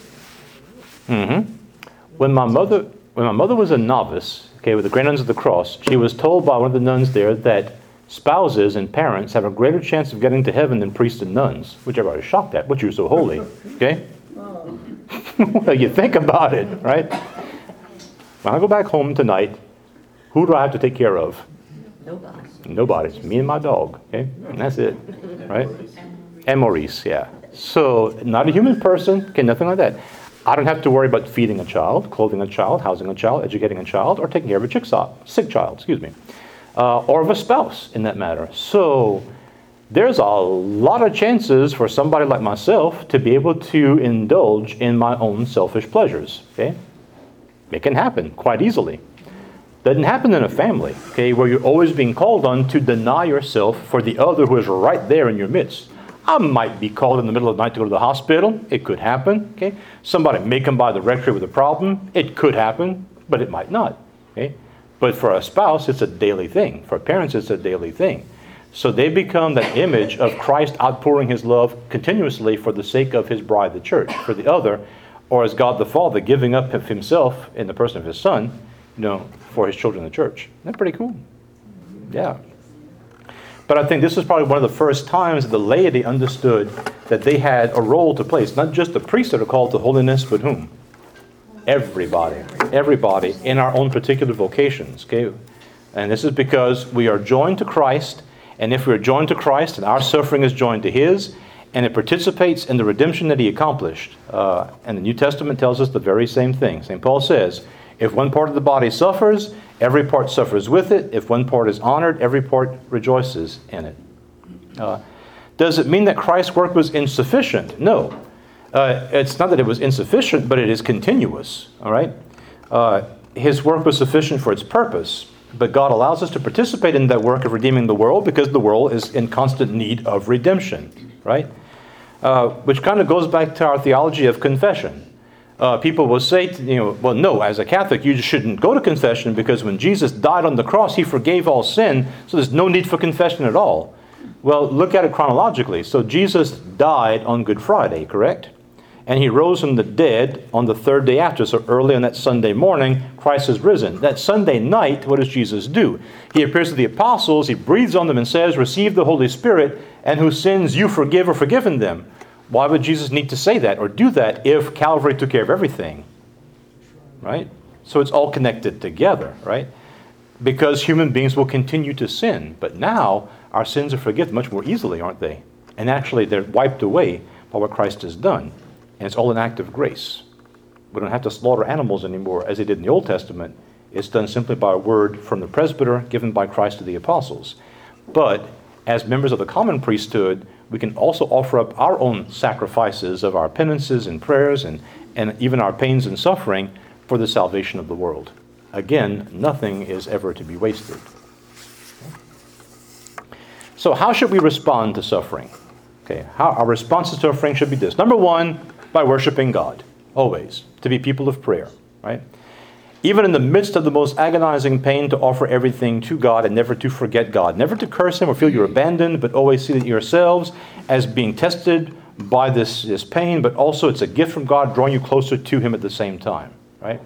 Speaker 2: our children.
Speaker 1: Mm-hmm. When my mother, when my mother was a novice, okay, with the Great Nuns of the Cross, she was told by one of the nuns there that spouses and parents have a greater chance of getting to heaven than priests and nuns, which everybody was shocked at. But you're so holy, okay? Well, you think about it, right? When I go back home tonight, who do I have to take care of?
Speaker 2: Nobody.
Speaker 1: Nobody. It's me and my dog, okay? And that's it, right? And Maurice, yeah. So, not a human person, okay, nothing like that. I don't have to worry about feeding a child, clothing a child, housing a child, educating a child, or taking care of a chick so- sick child, excuse me. Uh, or of a spouse in that matter. So there's a lot of chances for somebody like myself to be able to indulge in my own selfish pleasures, okay? It can happen quite easily. Doesn't happen in a family, okay, where you're always being called on to deny yourself for the other who is right there in your midst. I might be called in the middle of the night to go to the hospital. It could happen, okay? Somebody may come by the rectory with a problem. It could happen, but it might not, okay? But for a spouse, it's a daily thing. For parents, it's a daily thing. So they become that image of Christ outpouring his love continuously for the sake of his bride, the church. For the other, or as God the Father giving up of himself in the person of his Son, you know, for his children, the church. Isn't that pretty cool? Yeah. But I think this is probably one of the first times that the laity understood that they had a role to play. It's not just the priests that are called to holiness, but whom? Everybody. Everybody in our own particular vocations. Okay? And this is because we are joined to Christ, and if we are joined to Christ, and our suffering is joined to His, and it participates in the redemption that He accomplished. Uh, and the New Testament tells us the very same thing. Saint Paul says, if one part of the body suffers, every part suffers with it. If one part is honored, every part rejoices in it. Uh, does it mean that Christ's work was insufficient? No. Uh, it's not that it was insufficient, but it is continuous. All right? Uh, his work was sufficient for its purpose, but God allows us to participate in that work of redeeming the world because the world is in constant need of redemption. Right? Uh, which kind of goes back to our theology of confession. Uh, people will say, to, you know, well, no, as a Catholic, you shouldn't go to confession because when Jesus died on the cross, He forgave all sin, so there's no need for confession at all. Well, look at it chronologically. So Jesus died on Good Friday, correct? And He rose from the dead on the third day after. So early on that Sunday morning, Christ has risen. That Sunday night, what does Jesus do? He appears to the apostles, He breathes on them and says, receive the Holy Spirit, and whose sins you forgive are forgiven them. Why would Jesus need to say that or do that if Calvary took care of everything? Right? So it's all connected together, right? Because human beings will continue to sin. But now our sins are forgiven much more easily, aren't they? And actually they're wiped away by what Christ has done. And it's all an act of grace. We don't have to slaughter animals anymore as they did in the Old Testament. It's done simply by a word from the presbyter given by Christ to the apostles. But as members of the common priesthood, we can also offer up our own sacrifices of our penances and prayers and, and even our pains and suffering for the salvation of the world. Again, nothing is ever to be wasted. So how should we respond to suffering? Okay, how our response to suffering should be this. Number one, by worshiping God, always, to be people of prayer, right? Even in the midst of the most agonizing pain, to offer everything to God and never to forget God. Never to curse Him or feel you're abandoned, but always see that yourselves as being tested by this, this pain, but also it's a gift from God drawing you closer to Him at the same time, right?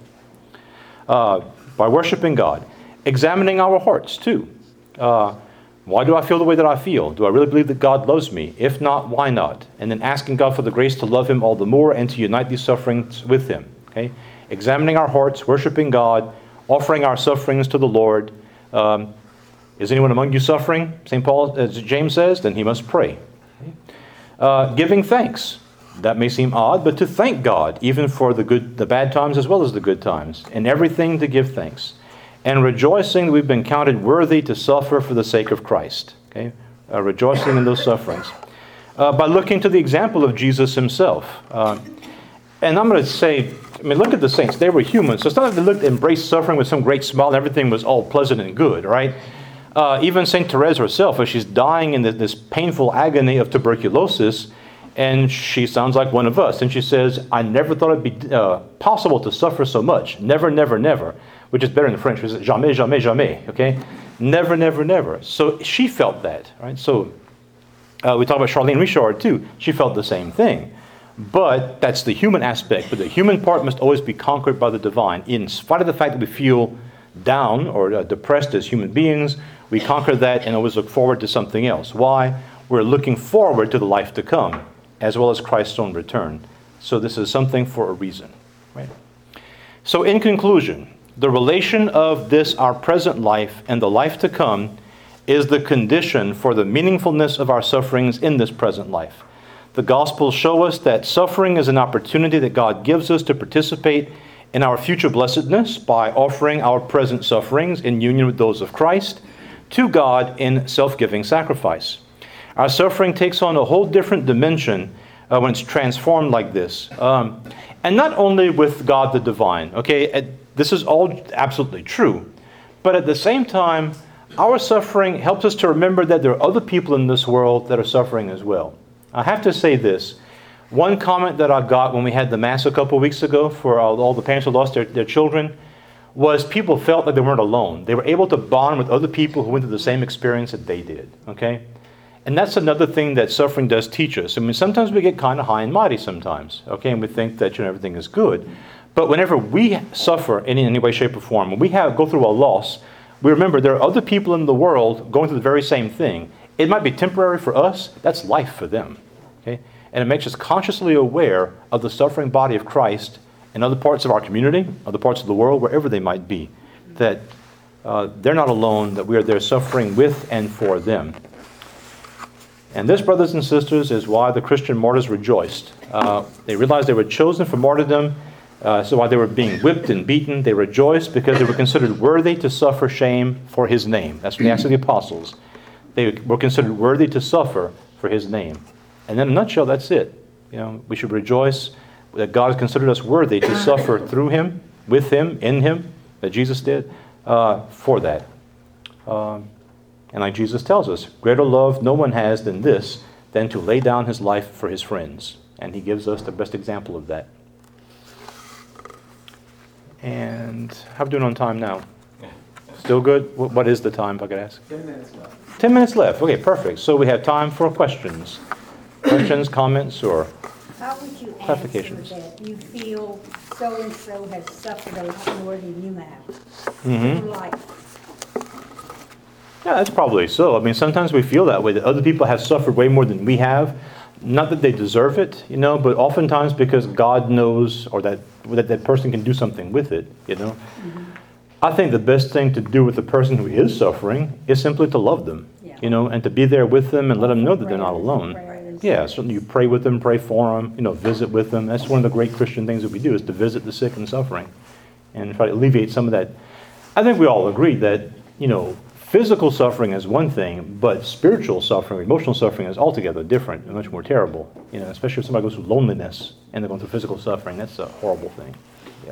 Speaker 1: Uh, by worshiping God. Examining our hearts, too. Uh, why do I feel the way that I feel? Do I really believe that God loves me? If not, why not? And then asking God for the grace to love Him all the more and to unite these sufferings with Him, okay? Examining our hearts, worshiping God, offering our sufferings to the Lord. Um, is anyone among you suffering? Saint Paul, as James says, then he must pray. Uh, giving thanks. That may seem odd, but to thank God, even for the good, the bad times as well as the good times. In everything to give thanks. And rejoicing that we've been counted worthy to suffer for the sake of Christ. Okay? Uh, rejoicing in those sufferings. Uh, by looking to the example of Jesus Himself. Uh, and I'm going to say, I mean, look at the saints. They were human. So it's not like they looked, embraced suffering with some great smile and everything was all pleasant and good, right? Uh, even Saint Therese herself, as she's dying in this painful agony of tuberculosis, and she sounds like one of us. And she says, I never thought it'd be uh, possible to suffer so much. Never, never, never. Which is better in French. It's jamais, jamais, jamais. Okay? Never, never, never. So she felt that, right? So uh, we talk about Charlene Richard, too. She felt the same thing. But that's the human aspect. But the human part must always be conquered by the divine. In spite of the fact that we feel down or uh, depressed as human beings, we conquer that and always look forward to something else. Why? We're looking forward to the life to come, as well as Christ's own return. So this is something for a reason. Right? So in conclusion, the relation of this, our present life, and the life to come is the condition for the meaningfulness of our sufferings in this present life. The Gospels show us that suffering is an opportunity that God gives us to participate in our future blessedness by offering our present sufferings in union with those of Christ to God in self-giving sacrifice. Our suffering takes on a whole different dimension uh, when it's transformed like this. Um, and not only with God the divine, okay? This is all absolutely true. But at the same time, our suffering helps us to remember that there are other people in this world that are suffering as well. I have to say this. One comment that I got when we had the Mass a couple of weeks ago for all, all the parents who lost their, their children was people felt like they weren't alone. They were able to bond with other people who went through the same experience that they did. Okay? And that's another thing that suffering does teach us. I mean, sometimes we get kind of high and mighty sometimes. Okay? And we think that, you know, everything is good. But whenever we suffer in any way, shape, or form, when we have go through a loss, we remember there are other people in the world going through the very same thing. It might be temporary for us. That's life for them. Okay? And it makes us consciously aware of the suffering body of Christ in other parts of our community, other parts of the world, wherever they might be, that uh, they're not alone, that we are there suffering with and for them. And this, brothers and sisters, is why the Christian martyrs rejoiced. Uh, they realized they were chosen for martyrdom, uh, so while they were being whipped and beaten, they rejoiced because they were considered worthy to suffer shame for his name. That's from the Acts of the Apostles. They were considered worthy to suffer for his name. And in a nutshell, that's it. You know, we should rejoice that God has considered us worthy to suffer through him, with him, in him, that Jesus did, uh, for that. Um, And like Jesus tells us, greater love no one has than this, than to lay down his life for his friends. And he gives us the best example of that. And how are we doing on time now? Still good? What what is the time, if I could ask?
Speaker 4: Ten minutes left.
Speaker 1: Ten minutes left. Okay, perfect. So we have time for questions. Questions, comments, or...
Speaker 5: How would you answer
Speaker 1: Clarifications.
Speaker 5: that you feel so-and-so has suffered a lot more than you have?
Speaker 1: Mhm.
Speaker 5: Like,
Speaker 1: Yeah, that's probably so. I mean, sometimes we feel that way, that other people have suffered way more than we have. Not that they deserve it, you know, but oftentimes because God knows, or that that, that person can do something with it, you know.
Speaker 5: mm-hmm.
Speaker 1: I think the best thing to do with the person who is suffering is simply to love them,
Speaker 5: Yeah.
Speaker 1: you know, and to be there with them and let them know that they're not alone.
Speaker 5: Prayers.
Speaker 1: Yeah, certainly you pray with them, pray for them, you know, visit with them. That's one of the great Christian things that we do, is to visit the sick and suffering and try to alleviate some of that. I think we all agree that, you know, physical suffering is one thing, but spiritual suffering, emotional suffering is altogether different and much more terrible. You know, especially if somebody goes through loneliness and they're going through physical suffering, that's a horrible thing. Yeah.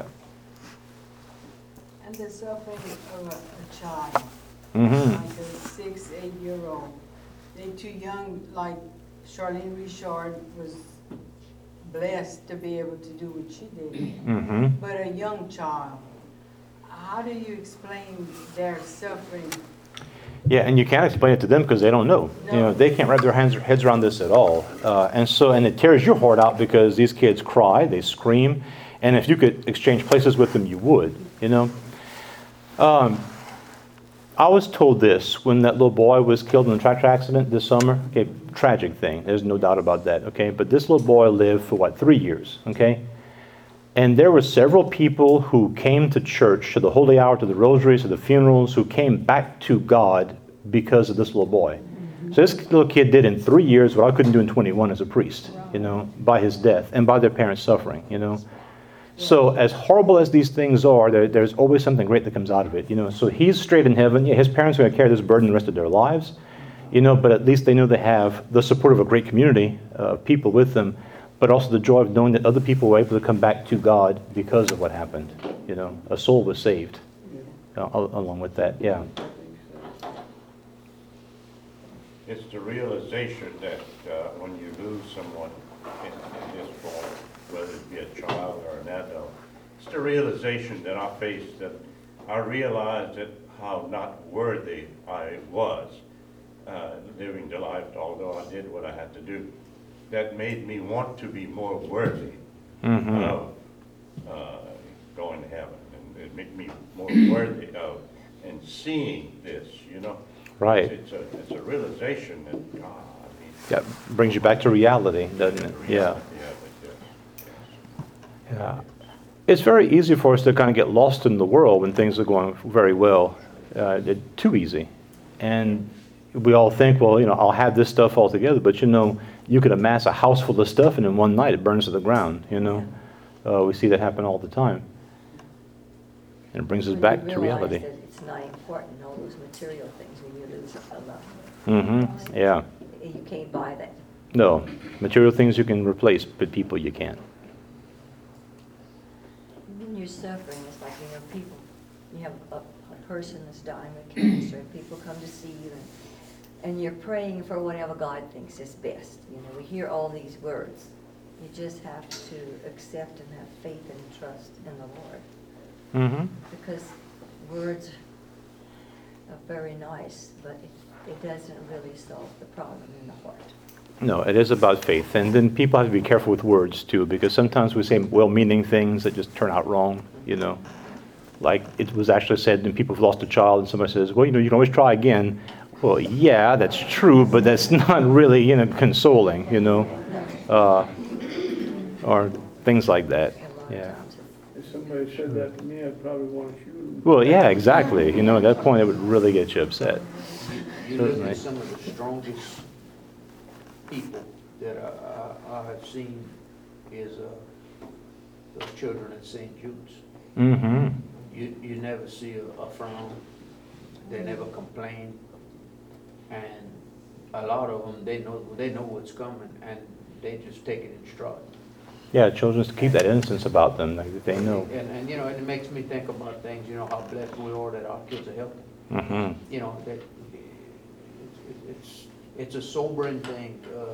Speaker 3: And the suffering of a, a child,
Speaker 1: Mm-hmm.
Speaker 3: like a six, eight-year-old. They're too young, like Charlene Richard was blessed to be able to do what she did.
Speaker 1: Mm-hmm.
Speaker 3: But a young child, how do you explain their suffering?
Speaker 1: Yeah, and you can't explain it to them because they don't know.
Speaker 3: No.
Speaker 1: You know, they can't wrap their hands heads around this at all. Uh, and so, and it tears your heart out because these kids cry, they scream, and if you could exchange places with them, you would. You know. Um, I was told this when that little boy was killed in a tractor accident this summer. Okay, tragic thing. There's no doubt about that. Okay, but this little boy lived for what, three years. Okay. And there were several people who came to church, to the holy hour, to the rosaries, to the funerals, who came back to God because of this little boy. Mm-hmm. So this little kid did in three years what I couldn't do in twenty-one as a priest, you know, by his death and by their parents' suffering, you know. So as horrible as these things are, there, there's always something great that comes out of it, you know. So he's straight in heaven. Yeah, his parents are going to carry this burden the rest of their lives, you know, but at least they know they have the support of a great community of people with them, but also the joy of knowing that other people were able to come back to God because of what happened. You know, a soul was saved uh, along with that, yeah.
Speaker 6: It's the realization that uh, when you lose someone in, in this form, whether it be a child or an adult, it's the realization that I faced, that I realized that how not worthy I was uh, living the life, although I did what I had to do. That made me want to be more worthy
Speaker 1: Mm-hmm.
Speaker 6: of uh, going to heaven, and it made me more worthy of and seeing this, you know.
Speaker 1: Right.
Speaker 6: It's a, it's a realization that, God, I mean.
Speaker 1: Yeah, brings you back to reality, doesn't it?
Speaker 6: the
Speaker 1: Yeah.
Speaker 6: reality of it, yes, yes.
Speaker 1: Yeah. It's very easy for us to kind of get lost in the world when things are going very well. Uh, it, too easy. And we all think, well, you know, I'll have this stuff all together, but you know, you could amass a house full of stuff and in one night it burns to the ground, you know. Uh, we see that happen all the time. And it brings us
Speaker 2: When
Speaker 1: back
Speaker 2: you
Speaker 1: to
Speaker 2: realize
Speaker 1: reality.
Speaker 2: that it's not important, all those material things, when you lose a loved
Speaker 1: Mm-hmm. Yeah.
Speaker 2: one. You can't buy that.
Speaker 1: No. Material things you can replace, but people you can't.
Speaker 2: When you're suffering, it's like, you know, people, you have a, a person that's dying of cancer, and people come to see you, and, and you're praying for whatever God thinks is best. You know, we hear all these words. You just have to accept and have faith and trust in the Lord.
Speaker 1: Mm-hmm.
Speaker 2: Because words are very nice, but it, it doesn't really solve the problem in the heart.
Speaker 1: No, it is about faith. And then people have to be careful with words, too, because sometimes we say well-meaning things that just turn out wrong, you know. Like it was actually said, and people have lost a child, and somebody says, well, you know, you can always try again. Well, yeah, that's true, but that's not really, you know, consoling, you know, uh, or things like that.
Speaker 2: And a lot
Speaker 1: Yeah.
Speaker 2: of times the
Speaker 7: If somebody said that to me, I'd probably want to shoot them.
Speaker 1: Well, yeah, exactly. You know, at that point, it would really get you upset.
Speaker 8: You look
Speaker 1: Certainly.
Speaker 8: at some of the strongest people that I, I, I have seen is, uh, the children at Saint Jude's.
Speaker 1: Mm-hmm.
Speaker 8: You, you never see a, a frown, they never complain, and a lot of them, they know, they know what's coming, and they just take it in stride.
Speaker 1: Yeah, children to keep that innocence about them. Like, they know.
Speaker 8: And, and, you know, and it makes me think about things, you know, how blessed we are that our kids are healthy.
Speaker 1: Mm-hmm.
Speaker 8: You know, that, it's, it's, it's a sobering thing. Uh,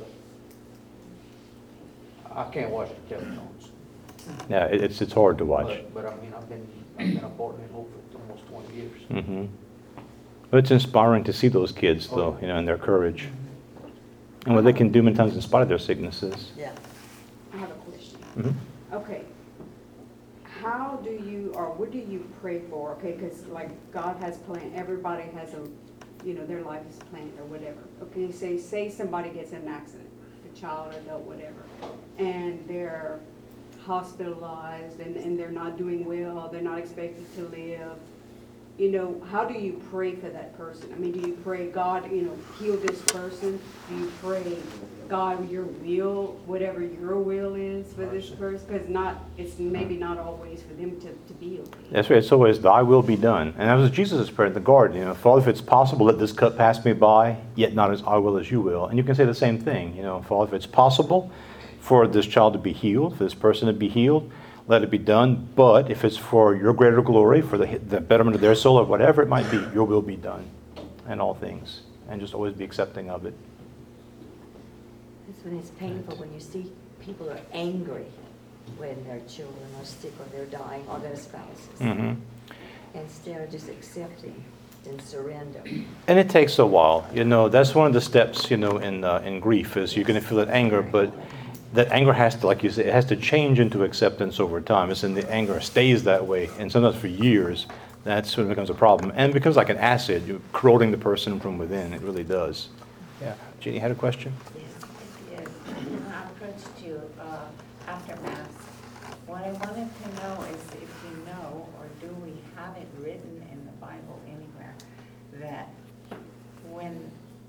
Speaker 8: I can't watch the teletones.
Speaker 1: Yeah, it- it's, it's hard to watch.
Speaker 8: But, but I mean, I've been, I've been a partner in Hope for almost twenty years.
Speaker 1: Mm-hmm. But it's inspiring to see those kids, though, you know, and their courage. And what they can do many times in spite of their sicknesses.
Speaker 2: Yeah.
Speaker 5: I have a question.
Speaker 1: Mm-hmm.
Speaker 5: Okay. How do you, or what do you pray for? Okay, because like God has planned, everybody has a, you know, their life is planned or whatever. Okay, say, say somebody gets in an accident, a child, adult, whatever, and they're hospitalized and, and they're not doing well, they're not expected to live. You know, how do you pray for that person? I mean, do you pray, God, you know, heal this person? Do you pray, God, your will, whatever your will is for this person? Because not, it's maybe not always for them to, to be okay.
Speaker 1: That's right. It's always, thy will be done. And that was Jesus' prayer in the garden. You know, Father, if it's possible, let this cup pass me by, yet not as I will as you will. And you can say the same thing. You know, Father, if it's possible for this child to be healed, for this person to be healed, let it be done. But if it's for your greater glory, for the, the betterment of their soul, or whatever it might be, your will be done in all things. And just always be accepting of it.
Speaker 2: That's when it's painful, when you see people are angry when their children are sick or they're dying or their spouses.
Speaker 1: Mm-hmm.
Speaker 2: Instead of just accepting and surrender.
Speaker 1: And it takes a while. You know, that's one of the steps, you know, in uh, in grief is you're going to feel that anger, but that anger has to, like you say, it has to change into acceptance over time. It's in the anger stays that way, and sometimes for years, that's when it becomes a problem. And it becomes like an acid, you're corroding the person from within. It really does. Yeah. Jeannie had a question?
Speaker 9: Yes, I approached you uh, after Mass. What I wanted to know is if you know, or do we have it written in the Bible anywhere, that when,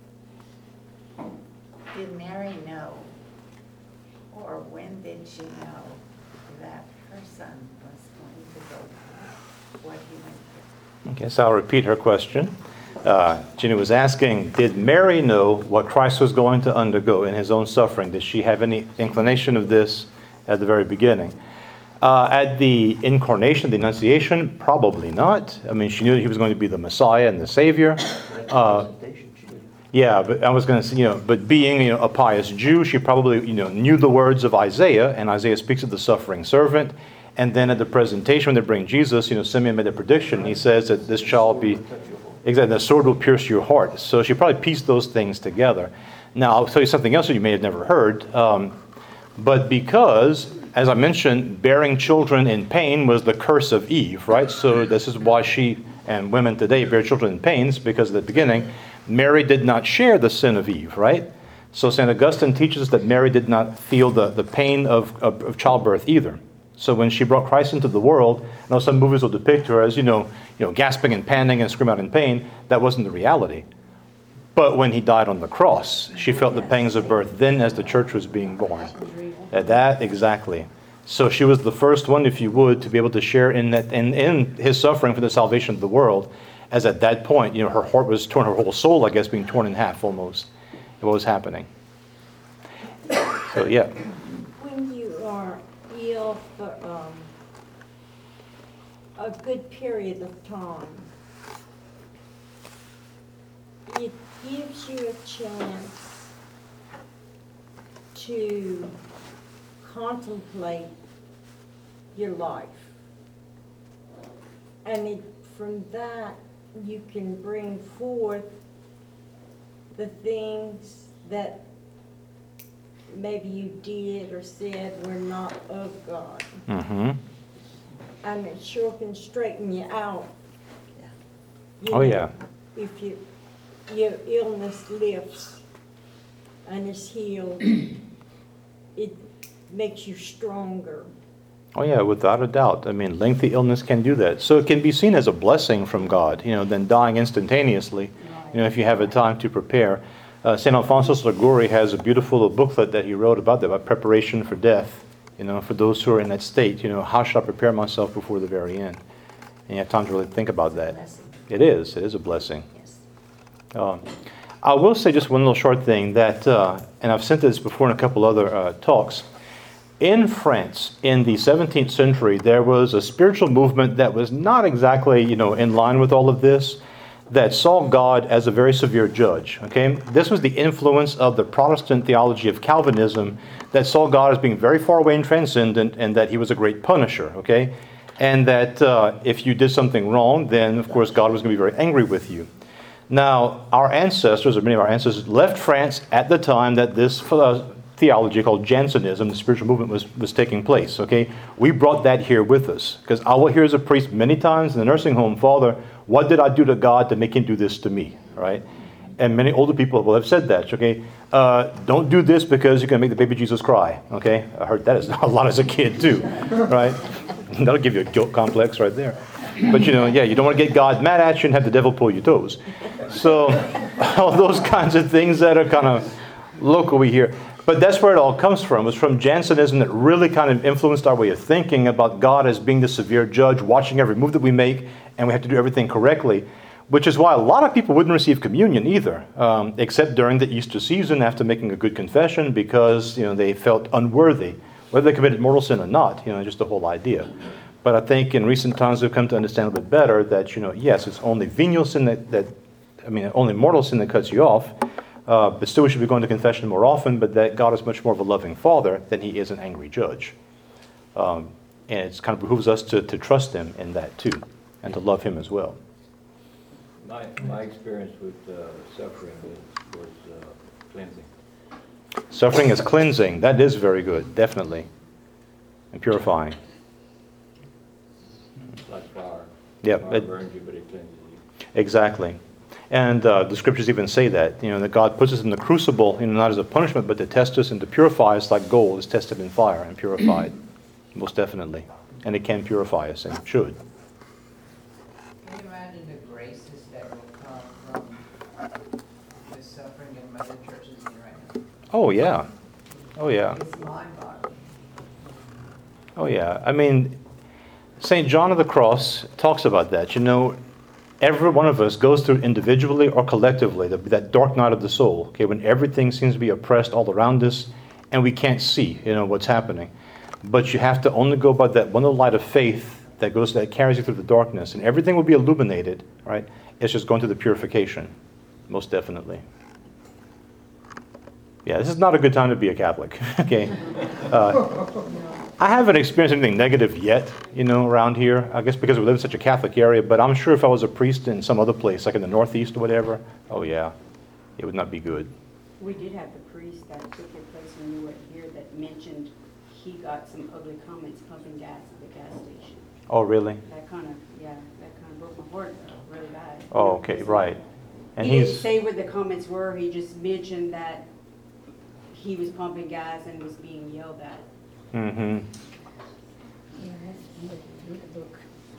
Speaker 9: did Mary know, or when did she know that her son was going to go through what he went through?
Speaker 1: Okay, so I'll repeat her question. Uh, Jeannie was asking, did Mary know what Christ was going to undergo in his own suffering? Did she have any inclination of this at the very beginning? Uh, at the incarnation, the Annunciation, probably not. I mean, she knew that he was going to be the Messiah and the Savior. Uh, yeah, but I was going to say, you know, but being, you know, a pious Jew, she probably, you know, knew the words of Isaiah, and Isaiah speaks of the suffering servant. And then at the presentation, when they bring Jesus, you know, Simeon made a prediction. He says that this shall be, exactly, the sword will pierce your heart. So she probably pieced those things together. Now, I'll tell you something else that you may have never heard. Um, but because, as I mentioned, bearing children in pain was the curse of Eve, right? So this is why she and women today bear children in pains, because at the beginning, Mary did not share the sin of Eve, right? So Saint Augustine teaches us that Mary did not feel the, the pain of, of, of childbirth either. So when she brought Christ into the world, I know some movies will depict her as, you know, you know, gasping and panting and screaming out in pain. That wasn't the reality. But when he died on the cross, she felt the pangs of birth then as the church was being born. At that, exactly. So she was the first one, if you would, to be able to share in that in, in his suffering for the salvation of the world. As at that point, you know, her heart was torn, her whole soul, I guess, being torn in half almost. What was happening? So yeah.
Speaker 5: When you are ill for um, a good period of time, it gives you a chance to contemplate your life. And it, from that, you can bring forth the things that maybe you did or said were not of God.
Speaker 1: Mm-hmm.
Speaker 5: And it sure can straighten you out. You
Speaker 1: Oh,
Speaker 5: know,
Speaker 1: yeah.
Speaker 5: If you, your illness lifts and is healed, it makes you stronger.
Speaker 1: Oh yeah, without a doubt. I mean, lengthy illness can do that. So it can be seen as a blessing from God, you know, than dying instantaneously, you know, if you have a time to prepare. Uh, Saint Alphonsus Liguori has a beautiful little booklet that he wrote about that, about preparation for death, you know, for those who are in that state, you know, how should I prepare myself before the very end? And you have time to really think about that.
Speaker 2: Blessing.
Speaker 1: It is. It is a blessing.
Speaker 2: Yes.
Speaker 1: Um, I will say just one little short thing that, uh, and I've sent this before in a couple other uh, talks. In France, in the seventeenth century, there was a spiritual movement that was not exactly, you know, in line with all of this, that saw God as a very severe judge. Okay, this was the influence of the Protestant theology of Calvinism that saw God as being very far away and transcendent, and that He was a great punisher. Okay, and that uh, if you did something wrong, then of course God was going to be very angry with you. Now, our ancestors, or many of our ancestors, left France at the time that this uh, theology called Jansenism, the spiritual movement, was, was taking place. Okay, we brought that here with us, because I will hear as a priest many times in the nursing home, Father, what did I do to God to make Him do this to me? Right? And many older people will have said that. Okay, uh, don't do this because you're going to make the baby Jesus cry. Okay, I heard that a lot as a kid too. Right? That'll give you a guilt complex right there. But you know, yeah, you don't want to get God mad at you and have the devil pull your toes. So all those kinds of things that are kind of local we hear. But that's where it all comes from. It's from Jansenism that really kind of influenced our way of thinking about God as being the severe judge, watching every move that we make, and we have to do everything correctly, which is why a lot of people wouldn't receive communion either, um, except during the Easter season after making a good confession, because you know they felt unworthy, whether they committed mortal sin or not, you know, just the whole idea. But I think in recent times we've come to understand a bit better that, you know, yes, it's only venial sin that, that I mean, only mortal sin that cuts you off, Uh, but still we should be going to confession more often, but that God is much more of a loving Father than He is an angry judge. Um, and it kind of behooves us to, to trust Him in that too, and to love Him as well.
Speaker 10: My, my experience with uh, suffering was, was uh, cleansing.
Speaker 1: Suffering is cleansing. That is very good, definitely. And purifying.
Speaker 10: It's like fire.
Speaker 1: Yep,
Speaker 10: Fire
Speaker 1: it-
Speaker 10: burns you, but it cleanses you.
Speaker 1: Exactly. And uh, the scriptures even say that, you know, that God puts us in the crucible, you know, not as a punishment, but to test us and to purify us like gold is tested in fire and purified. Most definitely. And it can purify us, and it should.
Speaker 11: Can you imagine the graces that will come from the suffering in mother churches in right now?
Speaker 1: Oh, yeah. Oh, yeah.
Speaker 11: It's mind-boggling.
Speaker 1: Oh, yeah. I mean, Saint John of the Cross talks about that. You know, every one of us goes through individually or collectively the, that dark night of the soul, okay, when everything seems to be oppressed all around us and we can't see, you know, what's happening. But you have to only go by that one little light of faith that goes, that carries you through the darkness, and everything will be illuminated, right? It's just going through the purification, most definitely. Yeah, this is not a good time to be a Catholic, okay? Uh, I haven't experienced anything negative yet, you know, around here. I guess because we live in such a Catholic area, but I'm sure if I was a priest in some other place, like in the Northeast or whatever, oh yeah, it would not be good.
Speaker 5: We did have the priest that took your place when you were here that mentioned he got some ugly comments pumping gas at the gas station.
Speaker 1: Oh, really?
Speaker 5: That kind of, yeah, that kind of broke my heart really bad.
Speaker 1: Oh, okay, right. And
Speaker 5: He didn't
Speaker 1: he's,
Speaker 5: say what the comments were, he just mentioned that he was pumping gas and was being yelled at.
Speaker 1: mm-hmm.
Speaker 2: Yeah, that's, read the book.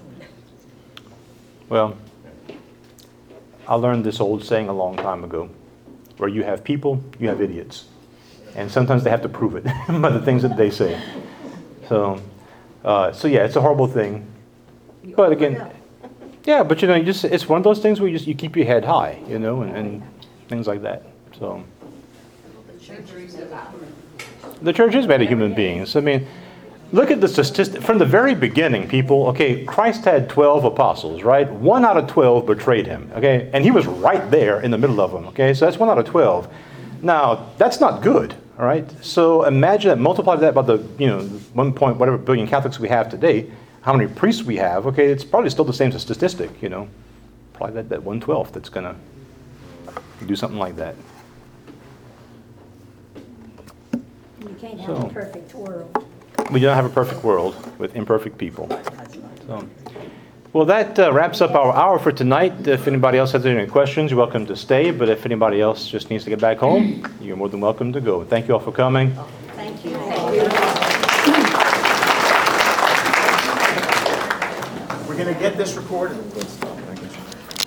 Speaker 1: Well, I learned this old saying a long time ago, where you have people, you have idiots. And sometimes they have to prove it by the things that they say. So, uh, so yeah, it's a horrible thing.
Speaker 2: You
Speaker 1: But
Speaker 2: open
Speaker 1: again,
Speaker 2: up.
Speaker 1: yeah, but you know, you just it's one of those things where you just you keep your head high, you know, and, and things like that. So
Speaker 2: The church is about
Speaker 1: the church is made of human beings. I mean, look at the statistic from the very beginning, people. Okay, Christ had twelve apostles, right? One out of twelve betrayed him. Okay, and he was right there in the middle of them. Okay, so that's one out of twelve. Now that's not good. All right. So imagine that, multiply that by the you know one point whatever billion Catholics we have today. How many priests we have? Okay, it's probably still the same statistic. You know, probably that that one twelfth that's gonna do something like that.
Speaker 2: You can't have
Speaker 1: So-
Speaker 2: a perfect world.
Speaker 1: We don't have a perfect world with imperfect people. So, well, that uh, wraps up our hour for tonight. If anybody else has any questions, you're welcome to stay. But if anybody else just needs to get back home, you're more than welcome to go. Thank you all for coming.
Speaker 2: Thank you. Thank you.
Speaker 4: We're gonna get this recorded.